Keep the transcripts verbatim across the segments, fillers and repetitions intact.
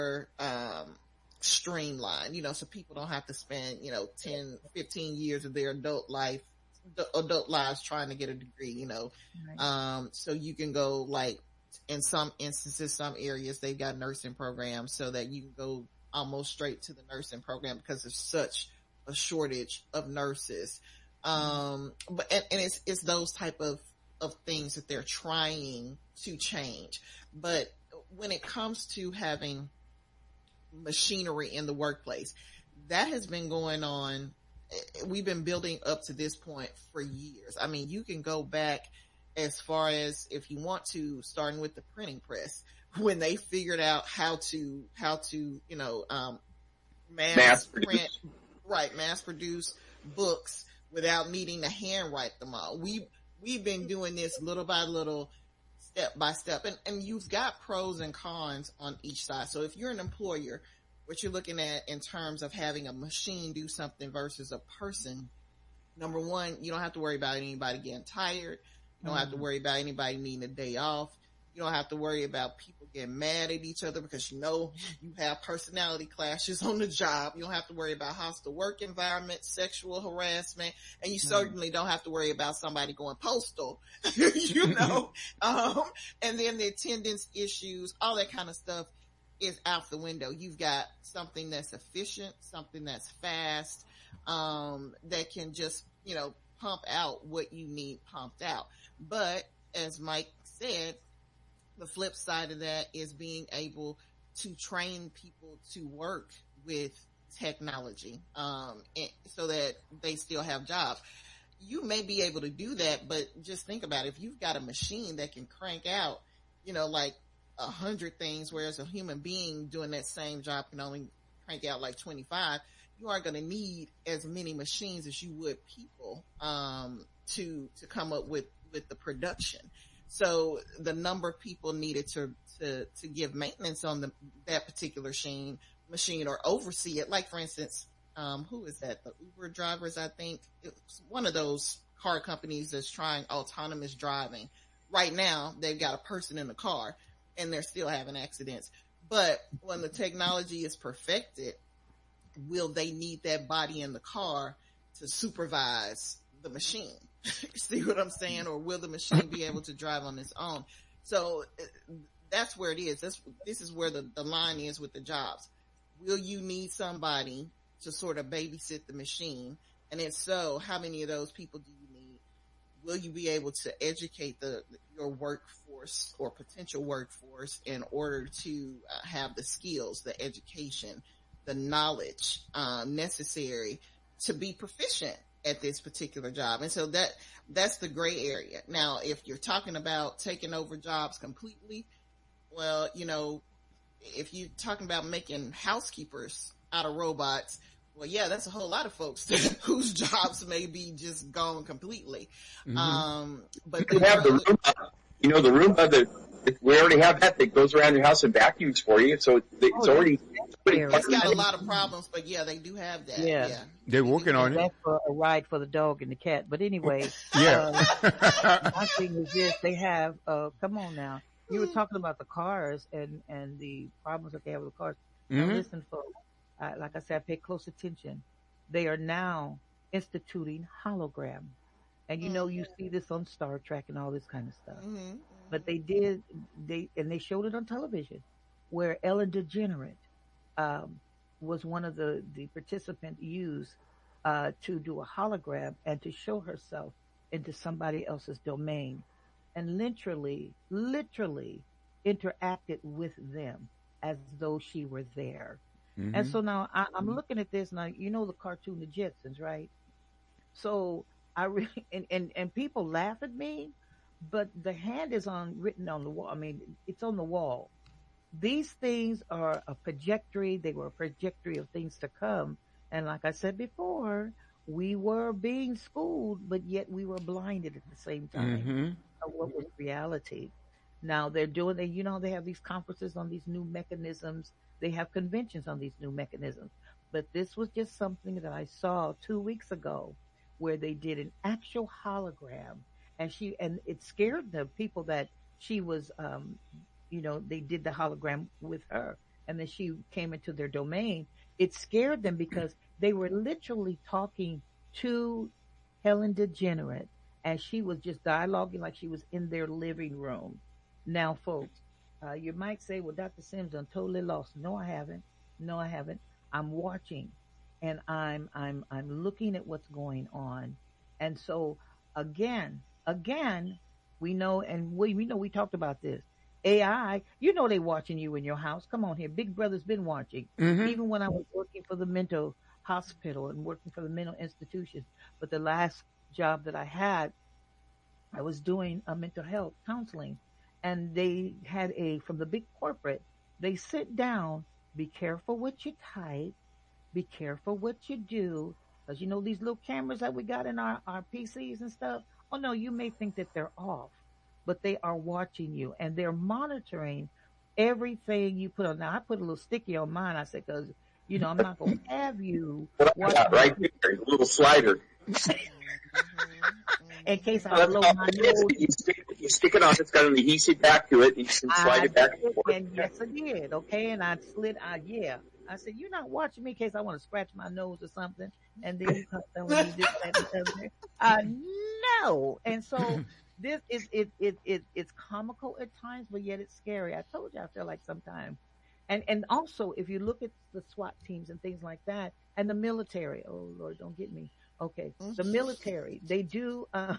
um, streamlined, you know, so people don't have to spend, you know, ten, fifteen years of their adult life, the adult lives trying to get a degree, you know. Right. Um, so you can go like in some instances, some areas they've got nursing programs so that you can go almost straight to the nursing program because there's such a shortage of nurses. Um, but, and, and it's, it's those type of, of things that they're trying to change. But when it comes to having machinery in the workplace, that has been going on. We've been building up to this point for years. I mean, you can go back as far as, if you want to, starting with the printing press, when they figured out how to, how to, you know, um, mass, mass print, right, mass produce books without needing to handwrite them all. We, we've been doing this little by little, step by step. And, and you've got pros and cons on each side. So if you're an employer, what you're looking at in terms of having a machine do something versus a person, number one, you don't have to worry about anybody getting tired. You don't mm-hmm. have to worry about anybody needing a day off. You don't have to worry about people getting mad at each other because you know you have personality clashes on the job. You don't have to worry about hostile work environment, sexual harassment, and you mm-hmm. certainly don't have to worry about somebody going postal, you know. um, and then the attendance issues, all that kind of stuff is out the window. You've got something that's efficient, something that's fast, um, that can just, you know, pump out what you need pumped out. But as Mike said, the flip side of that is being able to train people to work with technology, um, so that they still have jobs. You may be able to do that, but just think about it. If you've got a machine that can crank out, you know, like a hundred things, whereas a human being doing that same job can only crank out like twenty-five, you aren't going to need as many machines as you would people, um, to, to come up with, with the production. So the number of people needed to, to, to give maintenance on the, that particular machine, machine or oversee it. Like for instance, um, who is that? The Uber drivers, I think. It's one of those car companies that's trying autonomous driving. Right now, they've got a person in the car and they're still having accidents. But when the technology is perfected, will they need that body in the car to supervise the machine? See what I'm saying? Or will the machine be able to drive on its own? So that's where it is. That's, this is where the, the line is with the jobs. Will you need somebody to sort of babysit the machine? And if so, how many of those people do you need? Will you be able to educate the, your workforce or potential workforce in order to uh, have the skills, the education, the knowledge, um, necessary to be proficient at this particular job? And so that, that's the gray area. Now, if you're talking about taking over jobs completely, well, you know, if you're talking about making housekeepers out of robots, well, yeah, that's a whole lot of folks whose jobs may be just gone completely. Mm-hmm. Um, but you have the Roomba, you know, the Roomba that we already have that that goes around your house and vacuums for you. So it's oh, already, it's got a lot of problems, but yeah, they do have that. Yeah. yeah. They're working on it. That's for a ride for the dog and the cat. But anyway, yeah. uh, my thing is this, they have, uh, come on now. You were talking about the cars and, and the problems that they have with the cars. Mm-hmm. Now listen, folks, I, like I said, I pay close attention. They are now instituting hologram. And you know, you see this on Star Trek and all this kind of stuff. Mm-hmm. But they did, they, and they showed it on television where Ellen DeGeneres, um, was one of the, the participants used, uh, to do a hologram and to show herself into somebody else's domain and literally, literally interacted with them as though she were there. Mm-hmm. And so now I, I'm looking at this now, you know, the cartoon, The Jetsons, right? So I really, and, and, and people laugh at me, but the hand is on written on the wall. I mean, it's on the wall. These things are a trajectory. They were a trajectory of things to come. And like I said before, we were being schooled, but yet we were blinded at the same time mm-hmm. of what was reality. Now they're doing, they, you know, they have these conferences on these new mechanisms. They have conventions on these new mechanisms. But this was just something that I saw two weeks ago where they did an actual hologram. And she, and it scared the people that she was, um, you know, they did the hologram with her. and then she came into their domain, it scared them because they were literally talking to Helen DeGeneres as she was just dialoguing like she was in their living room. Now, folks, uh, you might say, well, Doctor Sims, I'm totally lost. No, I haven't. No, I haven't. I'm watching and I'm, I'm, I'm looking at what's going on. And so again, again, we know, and we, we know we talked about this. A I, you know, they watching you in your house. Come on here. Big Brother's been watching. Mm-hmm. Even when I was working for the mental hospital and working for the mental institutions. But the last job that I had, I was doing a mental health counseling, and they had a, from the big corporate, they sit down, be careful what you type, be careful what you do, because you know these little cameras that we got in our, our P Cs and stuff. Oh no, you may think that they're off, but they are watching you and they're monitoring everything you put on. Now I put a little sticky on mine. I said, because you know I'm not going to have you watch right there, a little slider. In case I blow my nose. You stick, you stick it on, it's got an adhesive back to it, and you can slide I it back and forth. And yes, I did, okay? And I slid, uh, yeah. I said, you're not watching me in case I want to scratch my nose or something, and then you come telling me this, that, and the other. Uh, no. And so this is, it, it, it, it's comical at times, but yet it's scary. I told you I feel like sometimes. And, and also, if you look at the SWAT teams and things like that, and the military, oh Lord, don't get me. Okay, the military, they do, uh,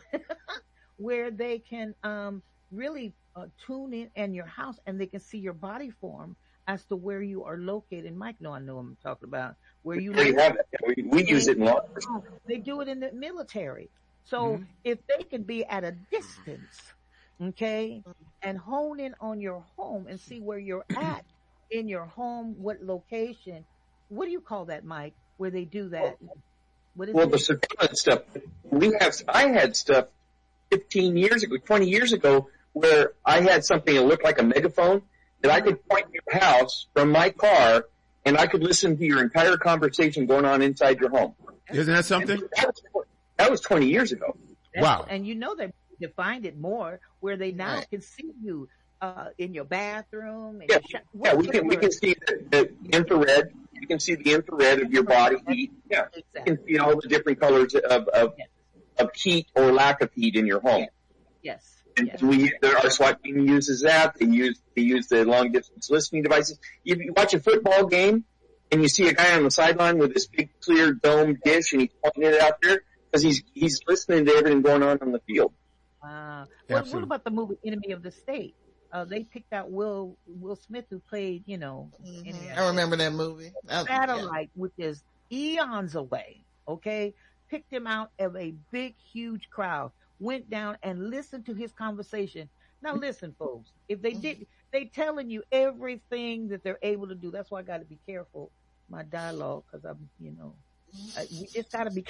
where they can, um, really, uh, tune in in your house and they can see your body form as to where you are located. Mike, no, I know what I'm talking about. Where you we have it. We, we use it in law enforcement. They do it in the military. So Mm-hmm. if they can be at a distance, okay, and hone in on your home and see where you're at in your home, what location, what do you call that, Mike, where they do that? What is Well, it? the surveillance stuff, we have, I had stuff fifteen years ago, twenty years ago, where I had something that looked like a megaphone that I could point to your house from my car and I could listen to your entire conversation going on inside your home. Isn't that something? That was, that was twenty years ago. That's, wow. And you know they defined it more where they now Right. can see you uh, in your bathroom. And Yeah, your sh- yeah, we can, we can see the, the infrared. You can see the infrared of your body heat. Yeah. You Exactly. can see all the different colors of, of, Yes. of heat or lack of heat in your home. Yes. And Yes. we, there, our SWAT team uses that. They use, they use the long distance listening devices. You, you watch a football game and you see a guy on the sideline with this big clear dome dish and he's pointing it out there because he's, he's listening to everything going on on the field. Uh, what, what about the movie Enemy of the State? Uh, they picked out Will Will Smith, who played, you know, Mm-hmm. Enemy of I remember that movie. That- Satellite, which is eons away, okay, picked him out of a big, huge crowd, went down and listened to his conversation. Now listen, folks, if they did, they telling you everything that they're able to do. That's why I got to be careful, my dialogue, because I'm, you know, I, we just got to be,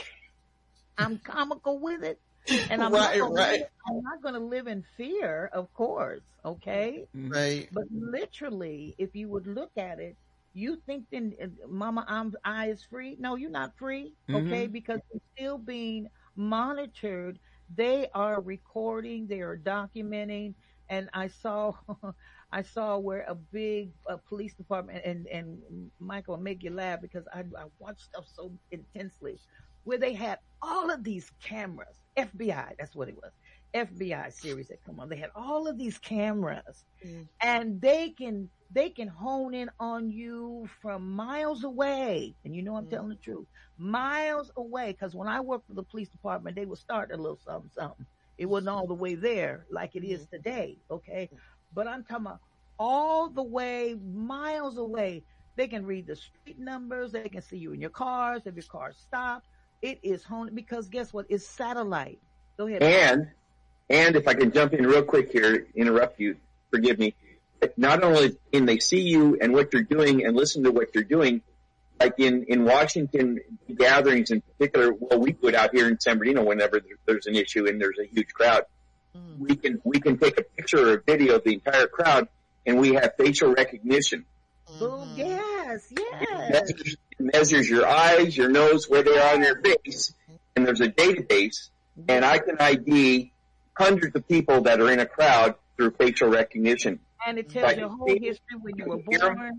I'm comical with it. And I'm, Right, not gonna right. live, I'm not going to live in fear, of course, okay? Right. But literally, if you would look at it, you think then, uh, Mama, I'm, I is free. No, you're not free, okay? Mhm. Because you're still being monitored. They are recording, they are documenting. And I saw, I saw where a big uh, police department, and, and Michael, will make you laugh because I, I watch stuff so intensely, where they had all of these cameras, F B I, that's what it was. F B I series that come on. They had all of these cameras Mm. and they can, they can hone in on you from miles away. And you know, I'm Mm. telling the truth, miles away. Cause when I worked for the police department, they would start a little something, something. It wasn't all the way there like it is today. Okay. But I'm talking about all the way, miles away. They can read the street numbers. They can see you in your cars. If your car stopped, it is honed because guess what? It's satellite. Go ahead. And, and if I can jump in real quick here, interrupt you, forgive me. But not only can they see you and what you're doing and listen to what you're doing, like in, in Washington gatherings in particular, well, we put out here in San Bernardino whenever there, there's an issue and there's a huge crowd, Mm. we can, we can take a picture or a video of the entire crowd and we have facial recognition. Boom. Mhm. Yes. It Yes. measures, it measures your eyes, your nose, where they are on your face, and there's a database, and I can I D hundreds of people that are in a crowd through facial recognition. And it tells Like, your whole see- history when you were hear 'em? born.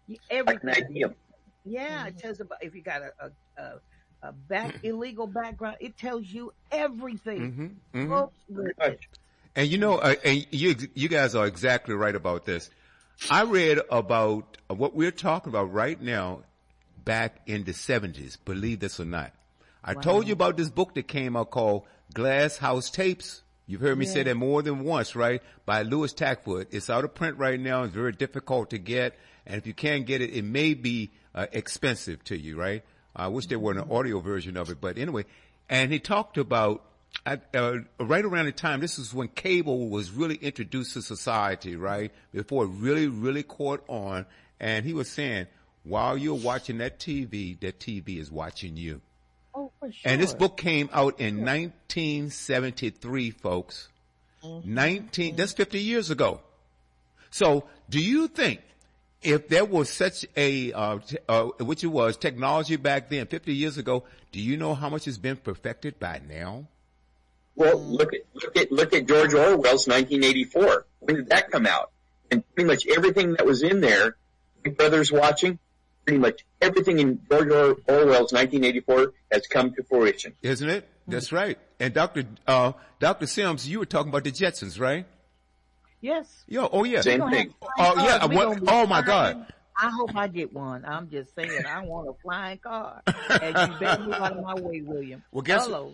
You- Like an Everything. idea. Yeah, it tells about if you got a a, a, a back illegal background. It tells you everything. hmm hmm Folks, Pretty listen. much. And you know, uh, and you you guys are exactly right about this. I read about what we're talking about right now back in the seventies. Believe this or not, I told you Wow. about this book that came out called Glass House Tapes. You've heard me say Yeah. that more than once, right? By Louis Tackfoot. It's out of print right now. It's very difficult to get, and if you can't get it, it may be uh, expensive to you, right? I wish there were an audio version of it, but anyway. And he talked about I, uh, right around the time, this is when cable was really introduced to society, right? Before it really, really caught on. And he was saying, while you're watching that T V, that T V is watching you. Oh, for sure. And this book came out in nineteen seventy-three, folks. nineteen, that's fifty years ago. So do you think if there was such a, uh, t- uh, which it was, technology back then, fifty years ago, do you know how much has been perfected by now? Well, look at look at look at George Orwell's nineteen eighty-four. When did that come out? And pretty much everything that was in there, Big Brother's watching. Pretty much everything in George Or- Orwell's nineteen eighty-four has come to fruition. Isn't it? That's right. And Doctor uh, Doctor Sims, you were talking about the Jetsons, right? Yes. Yo, oh yeah. Same We gonna thing. have Oh flying yeah. cars. We What? gonna be Oh my flying. God. I hope I get one. I'm just saying, I want a flying car. And you better move out of my way, William. Well, guess. Hello.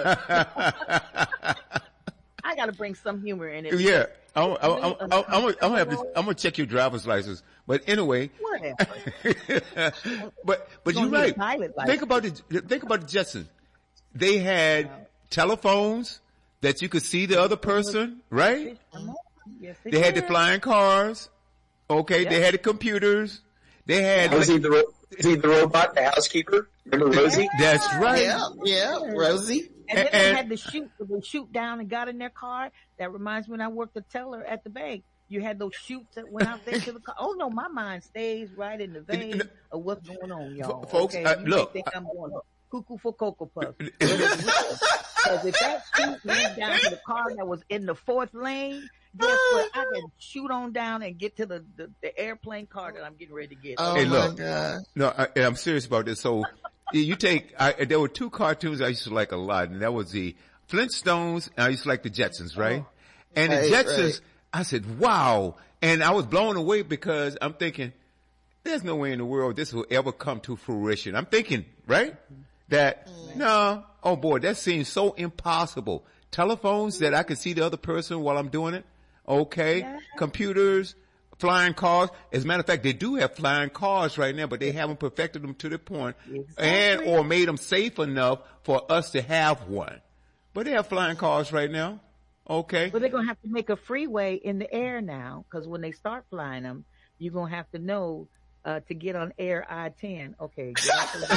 I got to bring some humor in it. Yeah. I'm, I'm, I'm, I'm, I'm, gonna- I'm gonna have to, I'm gonna check your driver's license. But anyway. Whatever. but but You're you're gonna need a right. pilot Think license. about the think about the Jetsons. They had telephones that you could see the other person, right? Come on. Yes, They had the did. flying cars. Okay, they Yep. had the computers. They had. Rosie the ro- Rosie the robot, the housekeeper. Remember Rosie? That's right. Yeah, yeah, Rosie. And then And- they and- had to shoot, they shoot down and got in their car. That reminds me when I worked the teller at the bank. You had those shoots that went out there to the car. Oh no, my mind stays right in the vein And- of what's going on, y'all. F- folks, okay? uh, you look, may think I'm going cuckoo for Cocoa Puffs. But it's real. Because if that shoot went down to the car that was in the fourth lane, guess what? I can shoot on down and get to the, the, the airplane car that I'm getting ready to get. Oh Hey, my look. God. No, I, and I'm serious about this. So you take, I, there were two cartoons I used to like a lot, and that was the Flintstones, and I used to like the Jetsons, right? And the Right, Jetsons, right. I said, wow. And I was blown away because I'm thinking, there's no way in the world this will ever come to fruition. I'm thinking, right? That, no, oh boy, that seems so impossible. Telephones that I could see the other person while I'm doing it. Okay. Yeah. Computers, flying cars. As a matter of fact, they do have flying cars right now, but they haven't perfected them to the point and Exactly. or made them safe enough for us to have one. But they have flying cars right now. Okay. But they're going to have to make a freeway in the air now, because when they start flying them, you're going to have to know uh, to get on Air I ten. Okay. Get off of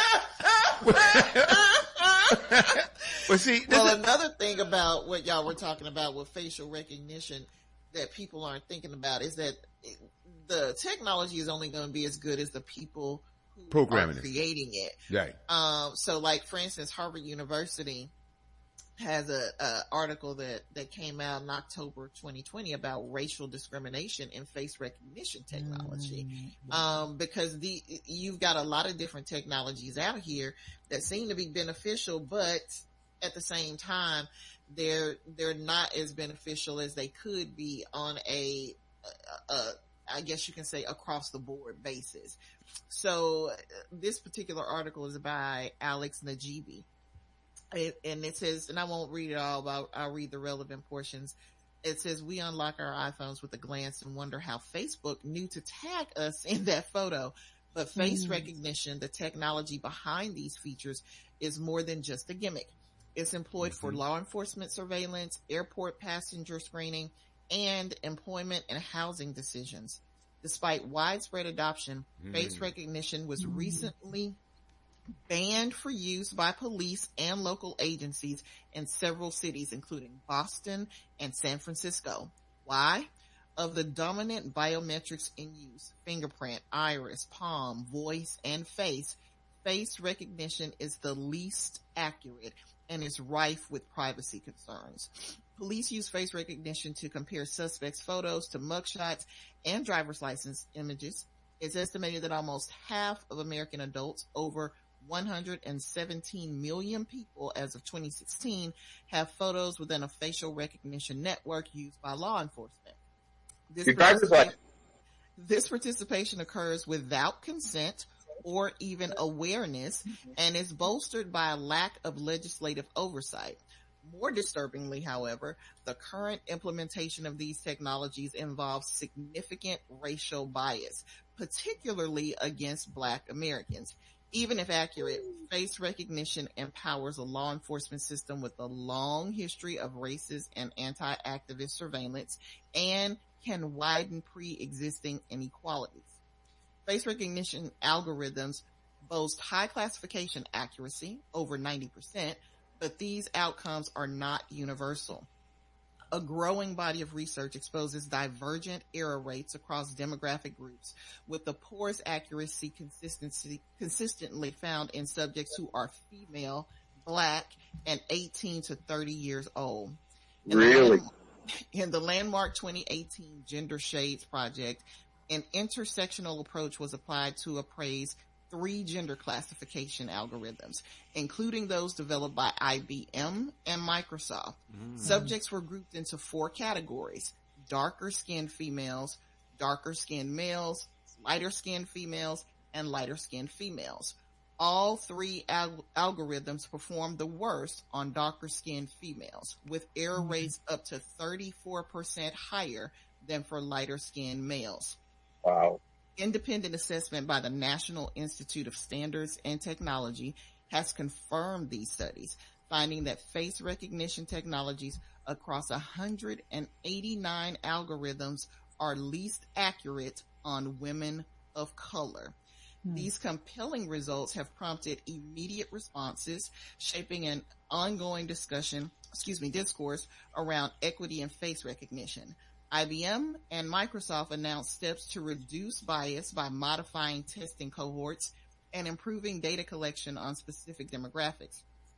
the- But see, this Well, is, another thing about what y'all were talking about with facial recognition that people aren't thinking about is that it, the technology is only going to be as good as the people who Programming are it. creating it. right. Um, so like, for instance, Harvard University has a, a article that, that came out in October twenty twenty about racial discrimination in face recognition technology. Um, because the, you've got a lot of different technologies out here that seem to be beneficial, but at the same time, they're, they're not as beneficial as they could be on a, a, a I guess you can say across the board basis. So uh, this particular article is by Alex Najibi. It, and it says, and I won't read it all, but I'll, I'll read the relevant portions. It says, we unlock our iPhones with a glance and wonder how Facebook knew to tag us in that photo. But face recognition, the technology behind these features, is more than just a gimmick. It's employed for law enforcement surveillance, airport passenger screening, and employment and housing decisions. Despite widespread adoption, face recognition was recently banned for use by police and local agencies in several cities, including Boston and San Francisco. Why? Of the dominant biometrics in use, fingerprint, iris, palm, voice, and face, face recognition is the least accurate and is rife with privacy concerns. Police use face recognition to compare suspects' photos to mugshots and driver's license images. It's estimated that almost half of American adults, over one hundred seventeen million people as of twenty sixteen, have photos within a facial recognition network used by law enforcement. This, participa- this participation occurs without consent or even awareness and is bolstered by a lack of legislative oversight. More disturbingly, however, the current implementation of these technologies involves significant racial bias, particularly against Black Americans. Even if accurate, face recognition empowers a law enforcement system with a long history of racist and anti-activist surveillance and can widen pre-existing inequalities. Face recognition algorithms boast high classification accuracy, over ninety percent, but these outcomes are not universal. A growing body of research exposes divergent error rates across demographic groups, with the poorest accuracy consistency consistently found in subjects who are female, Black, and eighteen to thirty years old. In really? The in the landmark twenty eighteen Gender Shades Project, an intersectional approach was applied to appraise three gender classification algorithms, including those developed by I B M and Microsoft. Mm. Subjects were grouped into four categories: darker skinned females, darker skinned males, lighter skinned females, and lighter skinned females. All three al- algorithms performed the worst on darker skinned females, with error mm. rates up to thirty-four percent higher than for lighter skinned males. Wow. Independent assessment by the National Institute of Standards and Technology has confirmed these studies, finding that face recognition technologies across one hundred eighty-nine algorithms are least accurate on women of color. Hmm. These compelling results have prompted immediate responses, shaping an ongoing discussion, excuse me, discourse around equity and face recognition. I B M and Microsoft announced steps to reduce bias by modifying testing cohorts and improving data collection on specific demographics.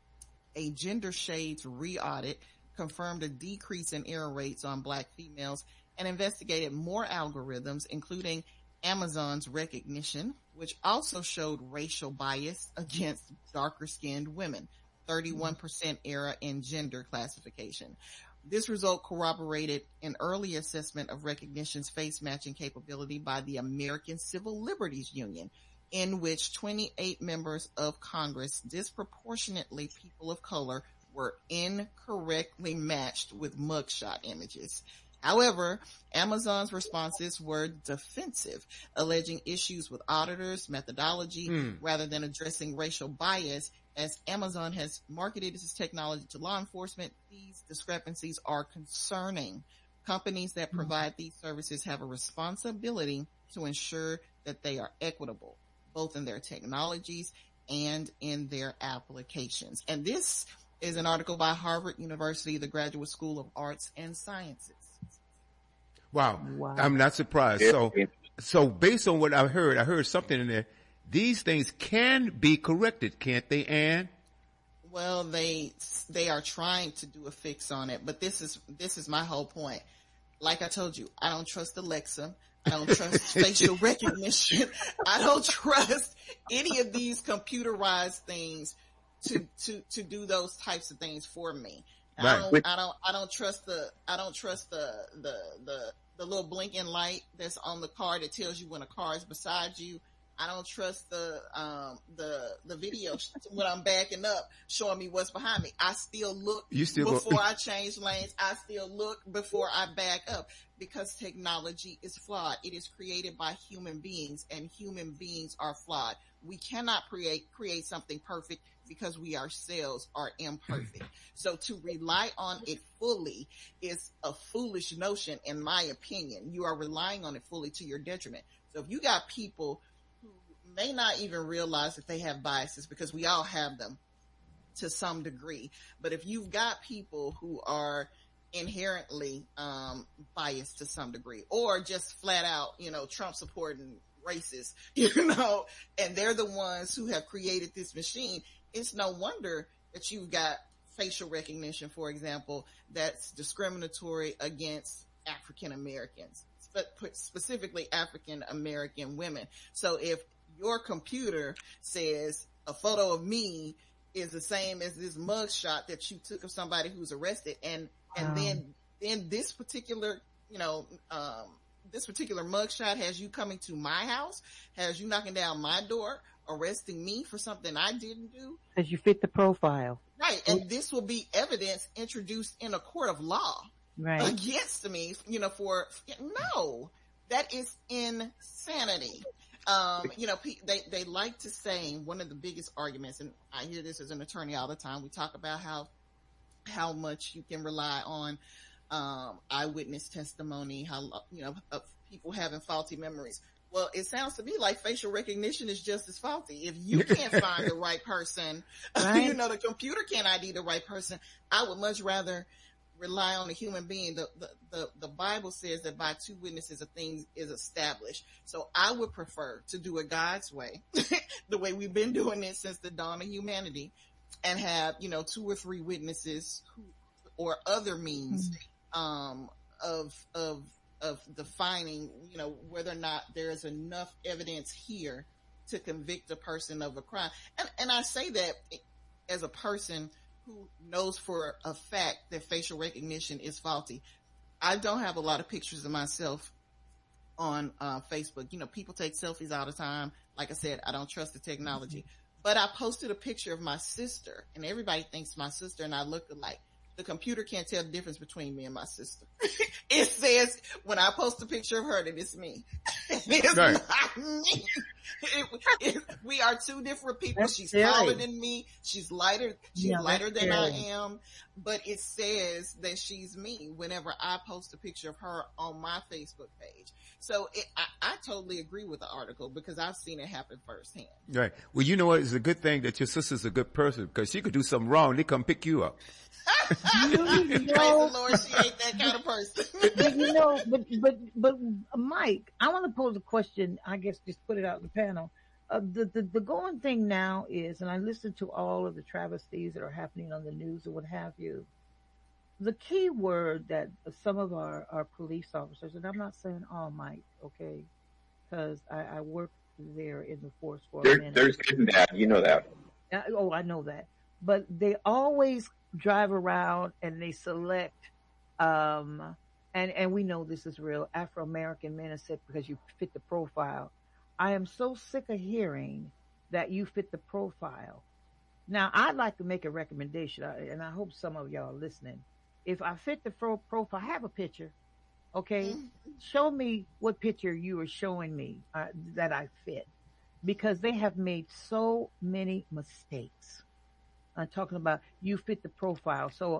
A Gender Shades re-audit confirmed a decrease in error rates on Black females and investigated more algorithms, including Amazon's Rekognition, which also showed racial bias against darker-skinned women, thirty-one percent error in gender classification. This result corroborated an early assessment of Rekognition's face matching capability by the American Civil Liberties Union, in which twenty-eight members of Congress, disproportionately people of color, were incorrectly matched with mugshot images. However, Amazon's responses were defensive, alleging issues with auditors' methodology mm. rather than addressing racial bias. As Amazon has marketed its technology to law enforcement, these discrepancies are concerning. Companies that provide these services have a responsibility to ensure that they are equitable, both in their technologies and in their applications. And this is an article by Harvard University, the Graduate School of Arts and Sciences. Wow. wow. I'm not surprised. So, so based on what I heard, I heard something in there. These things can be corrected, can't they, Ann? Well, they they are trying to do a fix on it, but this is this is my whole point. Like I told you, I don't trust Alexa. I don't trust facial recognition. I don't trust any of these computerized things to to to do those types of things for me. Right. I don't I don't I don't trust the I don't trust the the the the little blinking light that's on the car that tells you when a car is beside you. I don't trust the, um, the, the video when I'm backing up showing me what's behind me. I still look you still before go- I change lanes. I still look before I back up because technology is flawed. It is created by human beings and human beings are flawed. We cannot create, create something perfect because we ourselves are imperfect. So to rely on it fully is a foolish notion in my opinion. You are relying on it fully to your detriment. So if you got people may not even realize that they have biases because we all have them to some degree. But if you've got people who are inherently um, biased to some degree or just flat out, you know, Trump supporting racist, you know, and they're the ones who have created this machine, it's no wonder that you've got facial recognition, for example, that's discriminatory against African Americans. spe- specifically African American women. So if your computer says a photo of me is the same as this mug shot that you took of somebody who's arrested, and and Wow. then then this particular, you know, um, this particular mugshot has you coming to my house, has you knocking down my door, arresting me for something I didn't do. Because you fit the profile. Right. And this will be evidence introduced in a court of law Right. against me, you know, for, no, that is insanity. Um, you know, pe- they, they like to say one of the biggest arguments, and I hear this as an attorney all the time. We talk about how, how much you can rely on um, eyewitness testimony, how, you know, of people having faulty memories. Well, it sounds to me like facial recognition is just as faulty. If you can't find the right person, Right. you know, the computer can't I D the right person. I would much rather rely on a human being. The, the, the, the Bible says that by two witnesses a thing is established. So I would prefer to do it God's way, the way we've been doing it since the dawn of humanity, and have, you know, two or three witnesses who, or other means, mm-hmm. um, of, of, of defining, you know, whether or not there is enough evidence here to convict a person of a crime. And, and I say that as a person who knows for a fact that facial recognition is faulty. I don't have a lot of pictures of myself on uh, Facebook. You know, people take selfies all the time. Like I said, I don't trust the technology. Mm-hmm. But I posted a picture of my sister, and everybody thinks my sister and I look alike. The computer can't tell the difference between me and my sister. It says when I post a picture of her that it's me. It's right. not me. It, it, we are two different people. That's she's scary. taller than me. She's lighter. She's Yeah, lighter than scary. I am. But it says that she's me whenever I post a picture of her on my Facebook page. So it, I, I totally agree with the article because I've seen it happen firsthand. Right. Well, you know what? It's a good thing that your sister's a good person because she could do something wrong. They come pick you up. You Praise know, the Lord, she ain't that kind of person. but you know, but but but Mike, I want to pose a question. I guess just put it out in the panel. Uh, the, the the going thing now is, and I listened to all of the travesties that are happening on the news or what have you. The key word that some of our, our police officers, and I'm not saying all, Mike, okay, because I, I worked there in the force for a There, minute. there's good and bad. You know that. Uh, oh, I know that. But they always drive around and they select, um, and, and we know this is real, Afro-American men are said because you fit the profile. I am so sick of hearing that you fit the profile. Now, I'd like to make a recommendation, and I hope some of y'all are listening. If I fit the pro- profile, have a picture, okay? Mm-hmm. Show me what picture you are showing me uh, that I fit. Because they have made so many mistakes. I'm talking about you fit the profile. So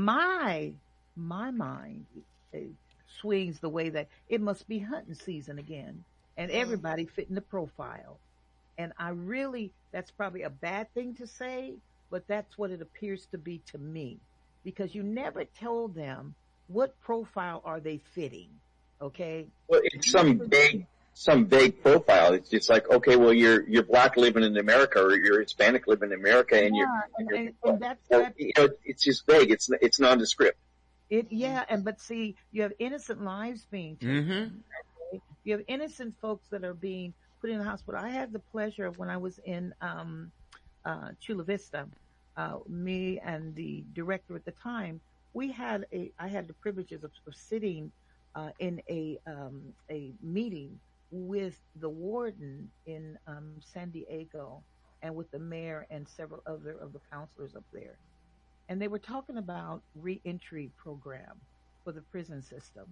my, my mind uh, swings the way that it must be hunting season again. And everybody fitting the profile. And I really, that's probably a bad thing to say, but that's what it appears to be to me. Because you never told them what profile are they fitting, okay? Well, it's some vague, some vague profile. It's just like, okay, well, you're you're black living in America, or you're Hispanic living in America, and Yeah, you're, and, you're and, and that's well, that. you know, it's just vague. It's it's nondescript. It, yeah, and but see, you have innocent lives being taken. Mm-hmm. Okay? You have innocent folks that are being put in the hospital. I had the pleasure of when I was in um, uh, Chula Vista, uh, me and the director at the time, we had a. I had the privileges of, of sitting uh, in a um, a meeting with the warden in um, San Diego and with the mayor and several other of the counselors up there. And they were talking about reentry program for the prison system.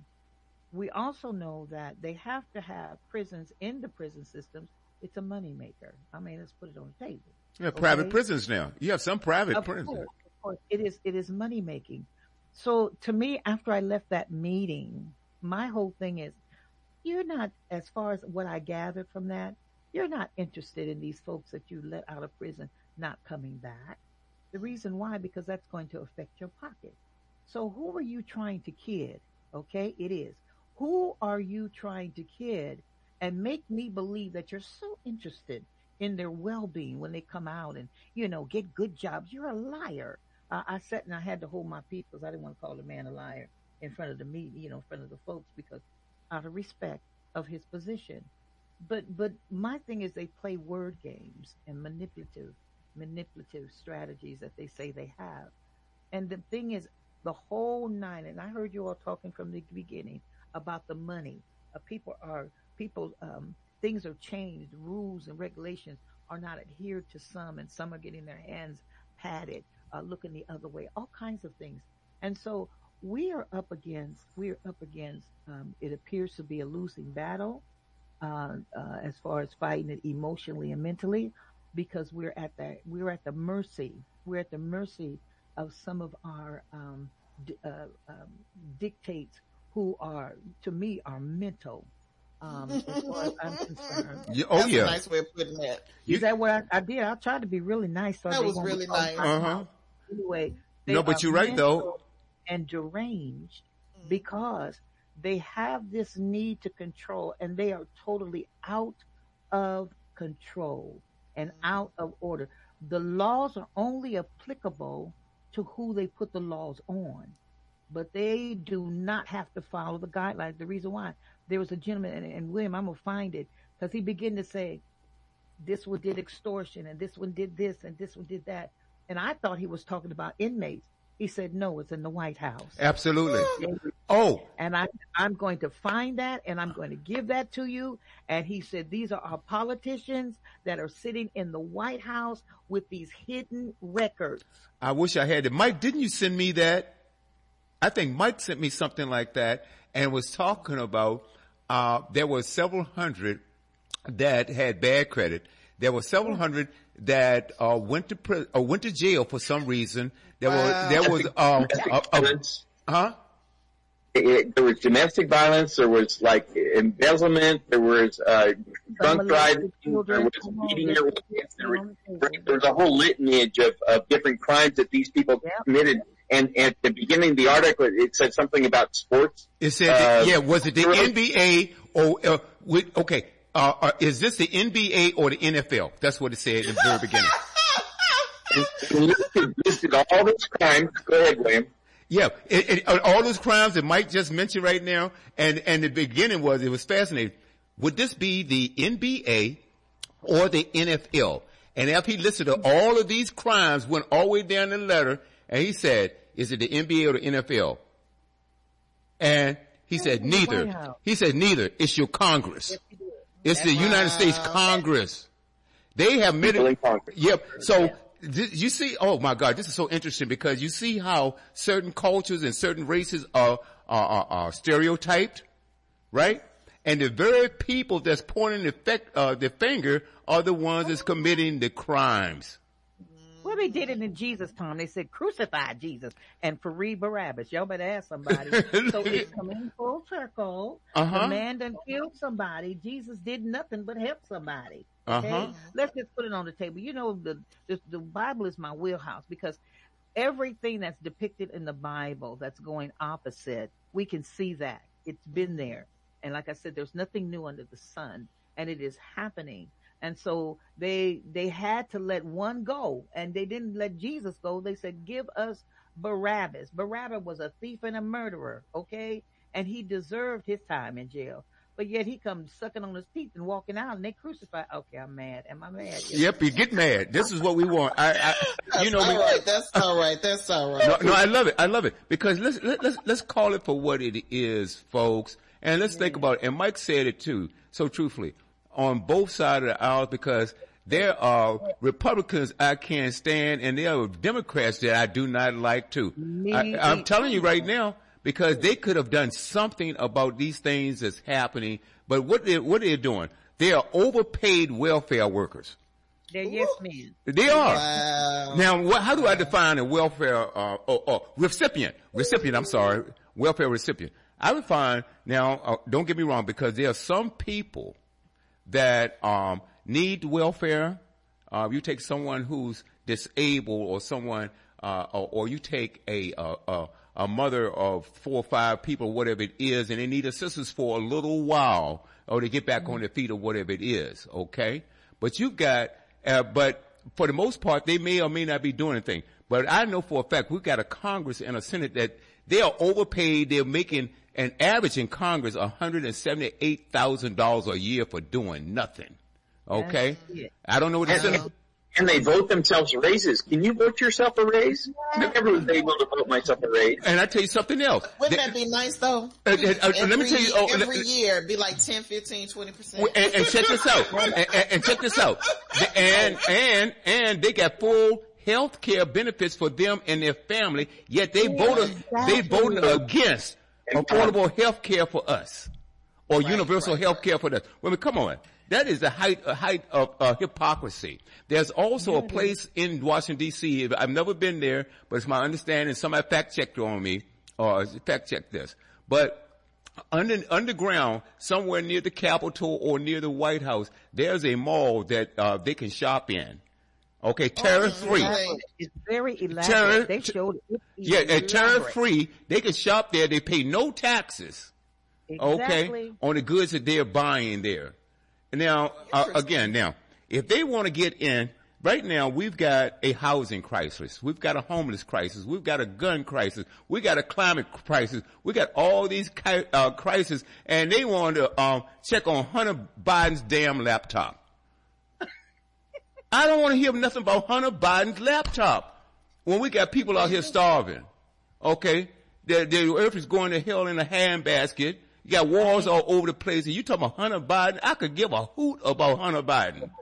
We also know that they have to have prisons in the prison systems. It's a moneymaker. I mean, let's put it on the table. Yeah, Okay? private prisons now. You have some private Of prisons. course, of course. It is, it is money making. So to me, after I left that meeting, my whole thing is, you're not, as far as what I gathered from that, you're not interested in these folks that you let out of prison not coming back. The reason why, because that's going to affect your pocket. So who are you trying to kid? Okay, it is. Who are you trying to kid and make me believe that you're so interested in their well-being when they come out and, you know, get good jobs? You're a liar. Uh, I sat and I had to hold my peace because I didn't want to call the man a liar in front of the meeting, you know, in front of the folks, because out of respect of his position. But but my thing is they play word games and manipulative manipulative strategies that they say they have. And the thing is, the whole nine, and I heard you all talking from the beginning about the money. Uh, people are people um, things are changed. Rules and regulations are not adhered to some, and some are getting their hands padded, uh, looking the other way, all kinds of things. And so we are up against we are up against. Um, it appears to be a losing battle. Uh, uh, as far as fighting it emotionally and mentally, because we're at the we're at the mercy we're at the mercy of some of our um, d- uh, um, dictates who are, to me, are mental. Um, as far as I'm concerned. Yeah, oh That's yeah, a nice way of putting that. Is that what I, I did? I tried to be really nice. So That they was won't really be talking nice. about Uh-huh. it. Anyway, they No, but are you're right, though. mental and deranged because they have this need to control, and they are totally out of control and out of order. The laws are only applicable to who they put the laws on, but they do not have to follow the guidelines. The reason why, there was a gentleman, and, and William, I'm gonna find it, because he began to say, this one did extortion, and this one did this, and this one did that, and I thought he was talking about inmates. He said, no, it's in the White House. absolutely. Oh, And I, I'm going to find that, and I'm going to give that to you. And he said, these are our politicians that are sitting in the White House with these hidden records. I wish I had it. Mike, didn't you send me that? I think Mike sent me something like that and was talking about, uh, there were several hundred that had bad credit. There were several hundred that, uh, went to, pri- or went to jail for some reason. There Wow. was, there was, um, Domestic a, a, violence. huh? It, it- there was domestic violence. There was like embezzlement. There was uh, drunk driving. There was beating your wife. There was, there was a whole litany of, of different crimes that these people Yep. committed. And at the beginning of the article, it said something about sports. It said, Uh, yeah, was it the N B A or, uh, with, okay, uh, uh, is this the N B A or the N F L? That's what it said in the very beginning. And it listed, listed all those crimes. Go ahead, William. Yeah, it, it, uh, all those crimes that Mike just mentioned right now, and, and the beginning was, it was fascinating. Would this be the N B A or the N F L? And after he listed all of these crimes, went all the way down the letter, and he said, is it the N B A or the N F L? And he said, neither. He said, neither. It's your Congress. It's the United States Congress. They have made People in it. Congress. Yep. So th- you see, oh my God, this is so interesting because you see how certain cultures and certain races are, are, are, are stereotyped, right? And the very people that's pointing the, fec- uh, the finger are the ones that's committing the crimes. Well, they did it in Jesus' time. They said, crucify Jesus and free Barabbas. Y'all better ask somebody. So it's coming full circle. Uh-huh. The man done killed somebody. Jesus did nothing but help somebody. Okay? Uh-huh. Let's just put it on the table. You know, the, the, the Bible is my wheelhouse because everything that's depicted in the Bible that's going opposite, we can see that. It's been there. And like I said, there's nothing new under the sun, and it is happening. And so they, they had to let one go, and they didn't let Jesus go. They said, give us Barabbas. Barabbas was a thief and a murderer. Okay. And he deserved his time in jail, but yet he comes sucking on his teeth and walking out, and they crucify. Okay. I'm mad. Am I mad? Yep. You get mad. This is what we want. I, I That's you know, all me- right. That's all right. That's all right. No, no, I love it. I love it because let's let, let's let's call it for what it is, folks, and let's think about it. And Mike said it too, so truthfully, on both sides of the aisle, because there are Republicans I can't stand, and there are Democrats that I do not like too. Me I, I'm either. telling you right now, because they could have done something about these things that's happening. But what they what they're doing, they are overpaid welfare workers. They're yes men. They are. Wow. Now, what, how do I define a welfare, uh, oh, oh, recipient? Recipient, I'm sorry. Welfare recipient. I would find, now, uh, don't get me wrong, because there are some people that, um, need welfare. Uh, you take someone who's disabled or someone, uh, or, or you take a, uh, uh, a mother of four or five people, whatever it is, and they need assistance for a little while or to get back on their feet or whatever it is, okay? But you've got, uh, but for the most part, they may or may not be doing anything. But I know for a fact we've got a Congress and a Senate that They are overpaid. They're making an average in Congress one hundred seventy-eight thousand dollars a year for doing nothing. Okay? I don't know what it's and, and they vote themselves raises. Can you vote yourself a raise? I never was able to vote myself a raise. And I tell you something else. Wouldn't that be nice though? Uh, uh, uh, every, let me tell you. Oh, every let, year, it'd be like ten, fifteen, twenty percent. And, and check this out. and, and, and check this out. And, and, and they got full health care benefits for them and their family, yet they yeah, voted, exactly. they voted against affordable health care for us. Or right, universal right, health right. care for us. Well, I mean, come on. That is the height, uh, height of uh, hypocrisy. There's also a place in Washington, D C I've never been there, but it's my understanding. Somebody fact checked on me, or fact checked this. But under, underground, somewhere near the Capitol or near the White House, there's a mall that uh, they can shop in. Okay, terror Oh, free. right. It's very elaborate. Terror- they showed it. Yeah, and elaborate. terror free. They can shop there. They pay no taxes. Exactly. Okay, on the goods that they're buying there. Now, uh, again, now, if they want to get in, right now we've got a housing crisis. We've got a homeless crisis. We've got a gun crisis. We got a climate crisis. We got all these ki- uh, crises, and they want to um, check on Hunter Biden's damn laptop. I don't want to hear nothing about Hunter Biden's laptop when we got people out here starving. Okay, the, the earth is going to hell in a handbasket. You got wars all over the place, and you talking about Hunter Biden? I could give a hoot about Hunter Biden.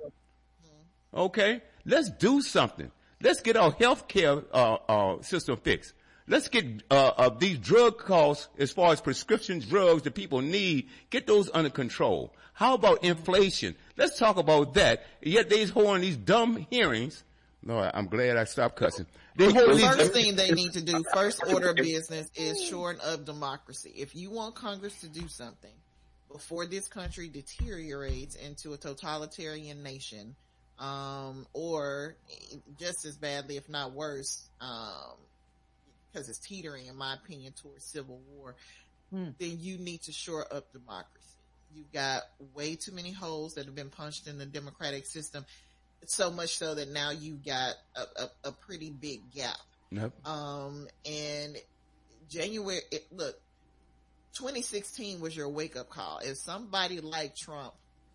Okay? Let's do something. Let's get our health care uh, uh, system fixed. Let's get uh, uh, these drug costs, as far as prescription drugs that people need, get those under control. How about inflation? Let's talk about that. Yet they's holding these dumb hearings. No, I'm glad I stopped cussing. They hold The these first thing they need to do, first order of business, is shoring up democracy. If you want Congress to do something before this country deteriorates into a totalitarian nation, um, or just as badly, if not worse, um, because it's teetering, in my opinion, towards civil war, Hmm. then you need to shore up democracy. You've got way too many holes that have been punched in the democratic system. So much so that now you've got a, a, a pretty big gap. Yep. Um, and January, it, look, twenty sixteen was your wake up call. If somebody like Trump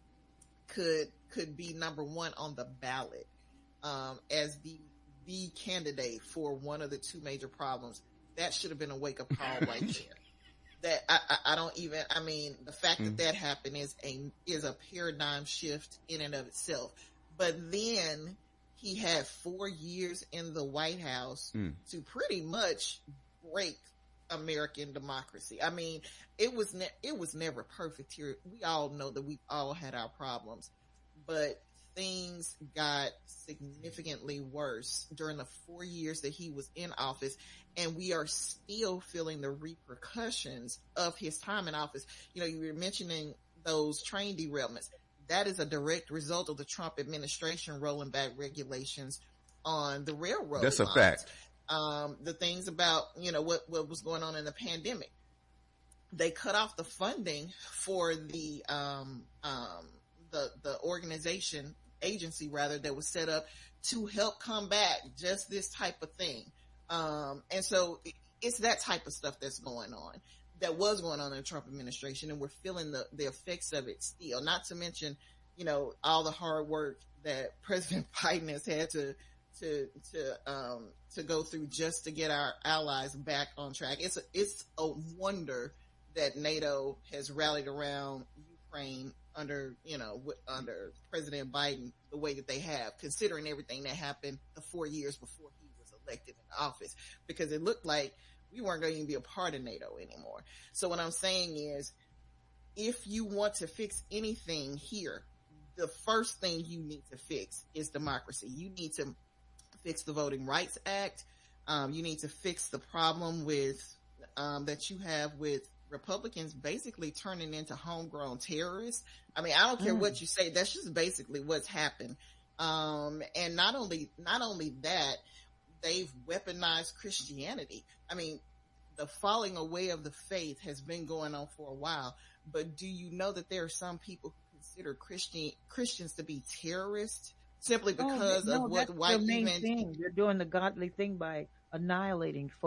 could, could be number one on the ballot, um, as the, the candidate for one of the two major problems, that should have been a wake up call right there. That I, I, I don't even, I mean, the fact mm. that that happened is a, is a paradigm shift in and of itself. But then he had four years in the White House mm. to pretty much break American democracy. I mean, it was ne- it was never perfect here. We all know that we all had our problems, but things got significantly worse during the four years that he was in office, and we are still feeling the repercussions of his time in office. You know, you were mentioning those train derailments. That is a direct result of the Trump administration rolling back regulations on the railroad. That's a lines. fact. Um, the things about, you know, what, what was going on in the pandemic. They cut off the funding for the, um, um, the, the organization, agency rather, that was set up to help combat just this type of thing. Um, and so it's that type of stuff that's going on, that was going on in the Trump administration, and we're feeling the, the effects of it still. Not to mention, you know, all the hard work that President Biden has had to, to, to, um, to go through just to get our allies back on track. It's a, it's a wonder that NATO has rallied around Ukraine under, you know, under President Biden the way that they have, considering everything that happened the four years before he was elected in office, because it looked like we weren't going to even be a part of NATO anymore. So what I'm saying is, if you want to fix anything here, the first thing you need to fix is democracy. You need to fix the Voting Rights Act. Um, you need to fix the problem with, um, that you have with Republicans basically turning into homegrown terrorists. I mean, I don't care mm. what you say. That's just basically what's happened. Um, and not only, not only that, they've weaponized Christianity. I mean, the falling away of the faith has been going on for a while, but do you know that there are some people who consider Christian, Christians to be terrorists simply because oh, no, of what that's white the main men... thing. They're doing the godly thing by annihilating folk.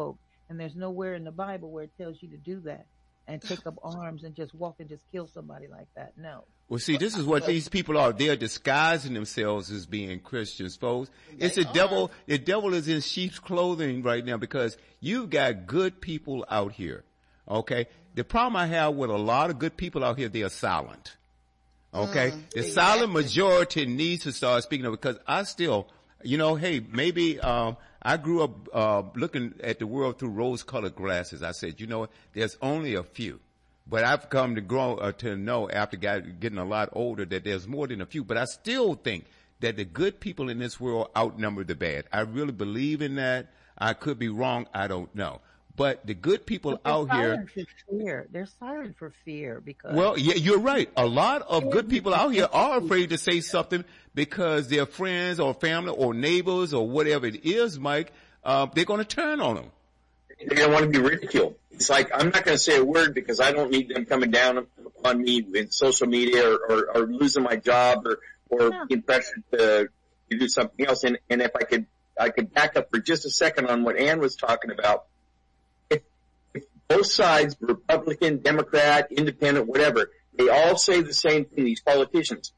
And there's nowhere in the Bible where it tells you to do that and take up arms and just walk and just kill somebody like that. No. Well, see, this is what these people are. They're disguising themselves as being Christians, folks. It's They the are. devil. The devil is in sheep's clothing right now because you've got good people out here. Okay. The problem I have with a lot of good people out here, they are silent. Okay. Mm, the exactly. silent majority needs to start speaking up because I still, you know, hey, maybe, um, I grew up, uh, looking at the world through rose colored glasses. I said, you know what? There's only a few. But I've come to grow, uh, to know after got, getting a lot older that there's more than a few. But I still think that the good people in this world outnumber the bad. I really believe in that. I could be wrong. I don't know. But the good people But they're out here. silent for fear. They're silent for fear because. Well, yeah, you're right. A lot of good people out here are afraid to say something because their friends or family or neighbors or whatever it is, Mike, uh, they're going to turn on them. They don't want to be ridiculed. It's like, I'm not going to say a word because I don't need them coming down on me in social media or, or, or losing my job or, or Yeah. being pressured to, to do something else. And, and if I could, I could back up for just a second on what Ann was talking about. If, if both sides, Republican, Democrat, Independent, whatever, they all say the same thing, these politicians.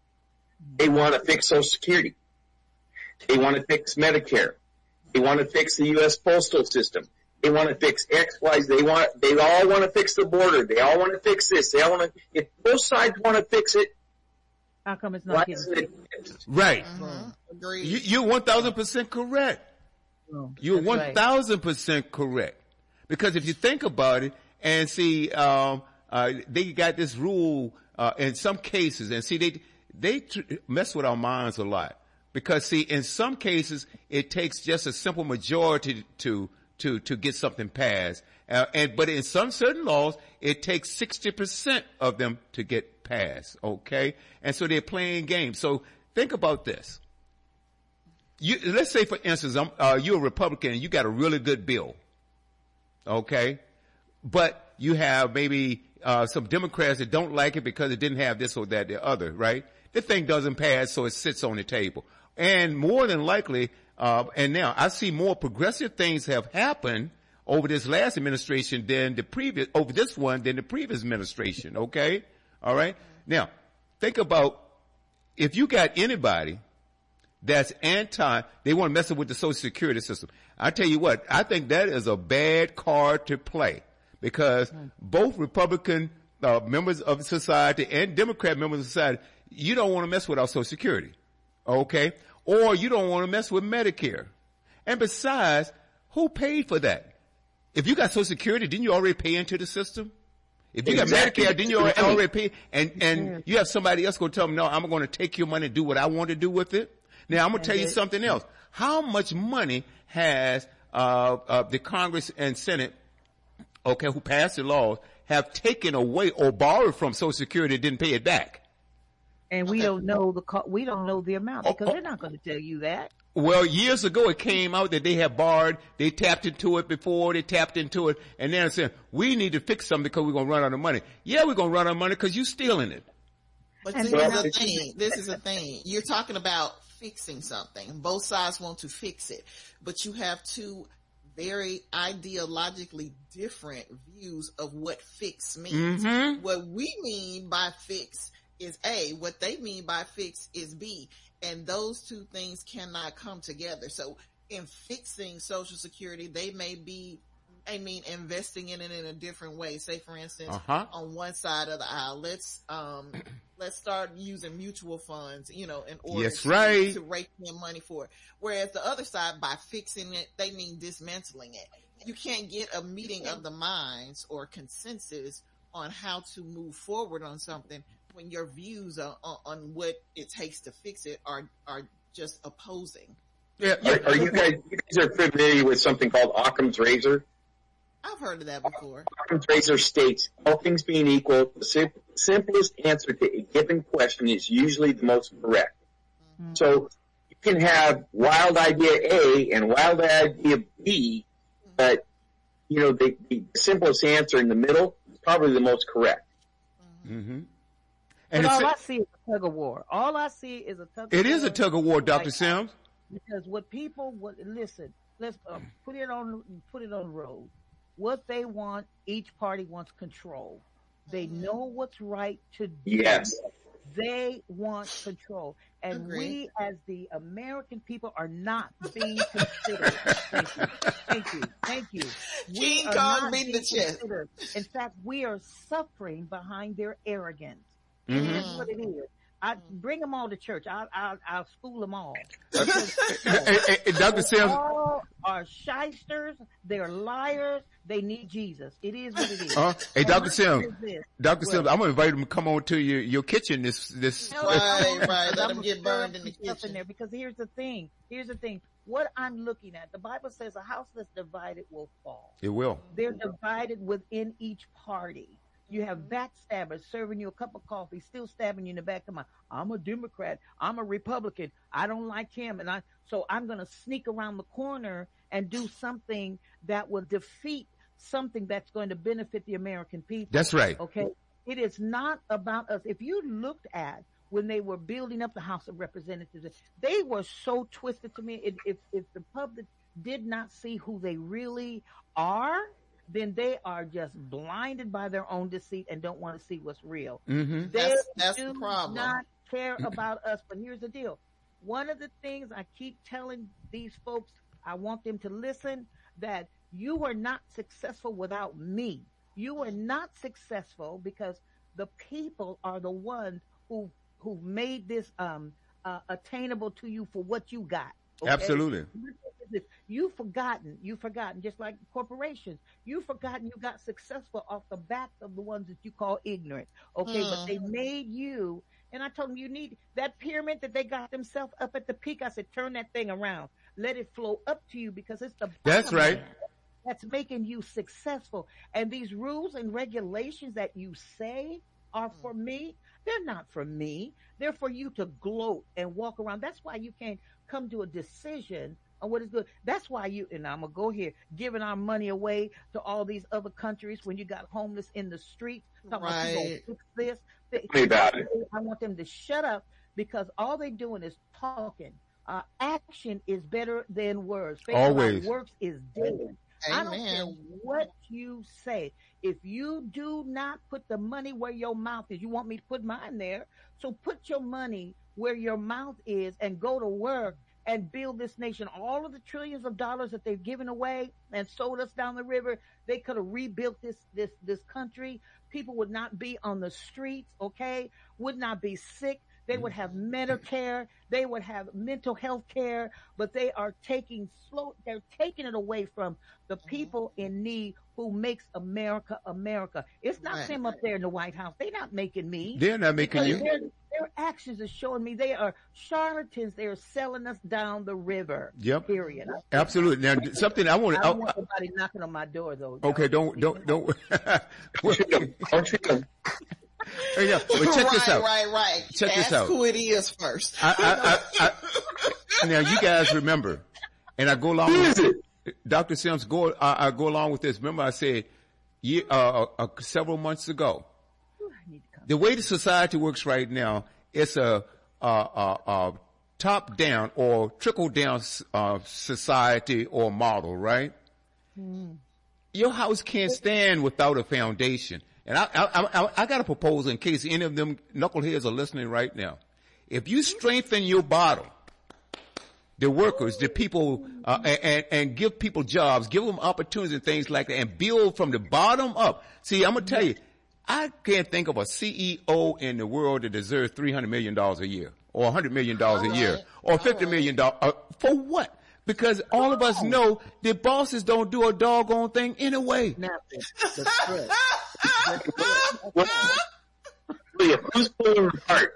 They want to fix Social Security. They want to fix Medicare. They want to fix the U S postal system. They want to fix X, Y, Z. They want, they all want to fix the border. They all want to fix this. They all want to, if both sides want to fix it, How come it's not why getting isn't it fixed? Right. Mm-hmm. Agreed. You, you're one thousand percent correct. No, You're that's one right. thousand percent correct. Because if you think about it and see, um, uh, they got this rule, uh, in some cases and see, they, they tr- mess with our minds a lot. Because see, in some cases, it takes just a simple majority to, to, to get something passed. Uh, and, but in some certain laws, it takes sixty percent of them to get passed. Okay. And so they're playing games. So think about this. You, let's say for instance, I'm, uh, you're a Republican and you got a really good bill. Okay. But you have maybe, uh, some Democrats that don't like it because it didn't have this or that, the other, right? The thing doesn't pass, so it sits on the table. And more than likely, uh, and now I see more progressive things have happened over this last administration than the previous, over this one than the previous administration. Okay. All right. Now think about if you got anybody that's anti, they want to mess up with the Social Security system. I tell you what, I think that is a bad card to play because both Republican uh, members of society and Democrat members of society, you don't want to mess with our Social Security. Okay? Or you don't want to mess with Medicare. And besides, who paid for that? If you got Social Security, didn't you already pay into the system? If you Exactly. got Medicare, didn't you already, already pay? And, and you have somebody else go tell them, no, I'm going to take your money and do what I want to do with it. Now, I'm going to tell you something else. How much money has, uh, uh, the Congress and Senate, okay, who passed the laws, have taken away or borrowed from Social Security and didn't pay it back? And we Okay. don't know the co- we don't know the amount Oh, because oh. they're not going to tell you that. Well, years ago it came out that they had borrowed, they tapped into it before, they tapped into it, and then said, we need to fix something because we're going to run out of money. Yeah, we're going to run out of money because you're stealing it. But And this is well- the thing. This is the thing. You're talking about fixing something. Both sides want to fix it, but you have two very ideologically different views of what fix means. Mm-hmm. What we mean by fix is A. What they mean by fix is B. And those two things cannot come together. So in fixing Social Security, they may be, I mean, investing in it in a different way. Say, for instance, Uh-huh. on one side of the aisle, let's, um, let's start using mutual funds, you know, in order Yes, to, right. to rake in money for it. Whereas the other side, by fixing it, they mean dismantling it. You can't get a meeting of the minds or consensus on how to move forward on something when your views on, on, on what it takes to fix it are, are just opposing. Yeah, Are, are you guys, you guys are familiar with something called Occam's razor? I've heard of that before. Occam's razor states, all things being equal, the sim- simplest answer to a given question is usually the most correct. Mm-hmm. So you can have wild idea A and wild idea B, but you know the, the simplest answer in the middle is probably the most correct. Mm-hmm. But And all it's, I see is a tug of war. All I see is a tug of war. it is a tug of war, Doctor Like, Sims. Because what people would listen, let's uh, put it on put it on the road. What they want, each party wants control. They know what's right to do. Yes. They want control. And Agreed. we as the American people are not being considered. Thank you. Thank you. Thank you. We King are Kong not beating being the chest. considered. In fact, we are suffering behind their arrogance. Mhm. That's what it is. I bring them all to church. I'll, I'll, I'll school them all. Hey, hey, hey, Doctor Sims, All are shysters. They're liars. They need Jesus. It is what it is. uh, hey, And Doctor my Sims, thing is this. Doctor Well, Sims, I'm gonna invite him to come on to your, your kitchen this, this, No, Right, no, right. Let I'm them gonna get stir burned up in the some stuff kitchen. in there because here's the thing. Here's the thing. What I'm looking at, the Bible says a house that's divided will fall. it will. They're divided within each party. You have backstabbers serving you a cup of coffee, still stabbing you in the back of my, I'm a Democrat. I'm a Republican. I don't like him. And I, so I'm going to sneak around the corner and do something that will defeat something that's going to benefit the American people. That's right. Okay. It is not about us. If you looked at when they were building up the House of Representatives, they were so twisted to me. If, if, if the public did not see who they really are, then they are just blinded by their own deceit and don't want to see what's real. Mm-hmm. They That's- that's do the problem. not care about us. But here's the deal. One of the things I keep telling these folks, I want them to listen, that you are not successful without me. You are not successful because the people are the ones who who made this um uh, attainable to you for what you got. Okay? Absolutely. You've forgotten, you've forgotten, just like corporations, you've forgotten you got successful off the back of the ones that you call ignorant. Okay, Mm. but they made you, and I told them you need that pyramid that they got themselves up at the peak. I said, turn that thing around, let it flow up to you because it's the That's bottom right. line that's making you successful. And these rules and regulations that you say are for me, they're not for me. They're for you to gloat and walk around. That's why you can't come to a decision on what is good. That's why you, and I'm going to go here, giving our money away to all these other countries when you got homeless in the streets. Talking about you gonna Right. fix this. They- Tell me about it. I want them to shut up because all they doing is talking. Uh, action is better than words. Faith without Always. works is dead. I don't care Amen. what you say. If you do not put the money where your mouth is, you want me to put mine there. So put your money where your mouth is and go to work and build this nation. All of the trillions of dollars that they've given away and sold us down the river, they could have rebuilt this, this, this country. People would not be on the streets, okay? Would not be sick. They would have Medicare. They would have mental health care, but they are taking slow, they're taking it away from the people in need who makes America America. It's not Right. them up there in the White House. They're not making me. They're not making Because you. Their, their actions are showing me they are charlatans. They are selling us down the river. Yep. Period. Absolutely. Now, something I want I to. don't want nobody knocking on my door though. Okay, don't, don't, don't. Well, Don't you know? hey, yeah, but check this right, out. right, right. Check this Ask out. who it is first. I, I, I, I, now you guys remember, and I go along Who is with it? Doctor Sims. Go, I, I go along with this. Remember, I said, yeah, uh, uh, several months ago, I need to come. the way the society works right now, it's a, a, a, a top down or trickle down uh, society or model, right? Mm. Your house can't stand without a foundation. And I, I, I, I got a proposal in case any of them knuckleheads are listening right now. If you strengthen your bottom, the workers, the people, uh, and, and give people jobs, give them opportunities and things like that, and build from the bottom up. See, I'm gonna tell you, I can't think of a C E O in the world that deserves three hundred million dollars a year, or one hundred million dollars a All year, right. or fifty million dollars. Uh, for what? Because all of us know that bosses don't do a doggone thing anyway. Nothing. That's good. What? William, who's pulling the cart?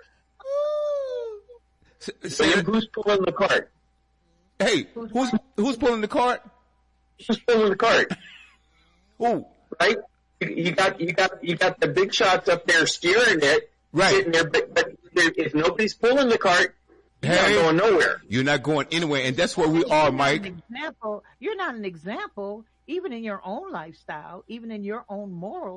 S- say William, it- who's pulling the cart? hey, who's who's pulling the cart? Who's pulling the cart? Who? Right? You, you got you got you got the big shots up there steering it, Right. sitting there. But, but if nobody's pulling the cart, you're Hey. not going nowhere. You're not going anywhere, and that's where we You're are, not Mike. An example. You're not an example, even in your own lifestyle, even in your own morals.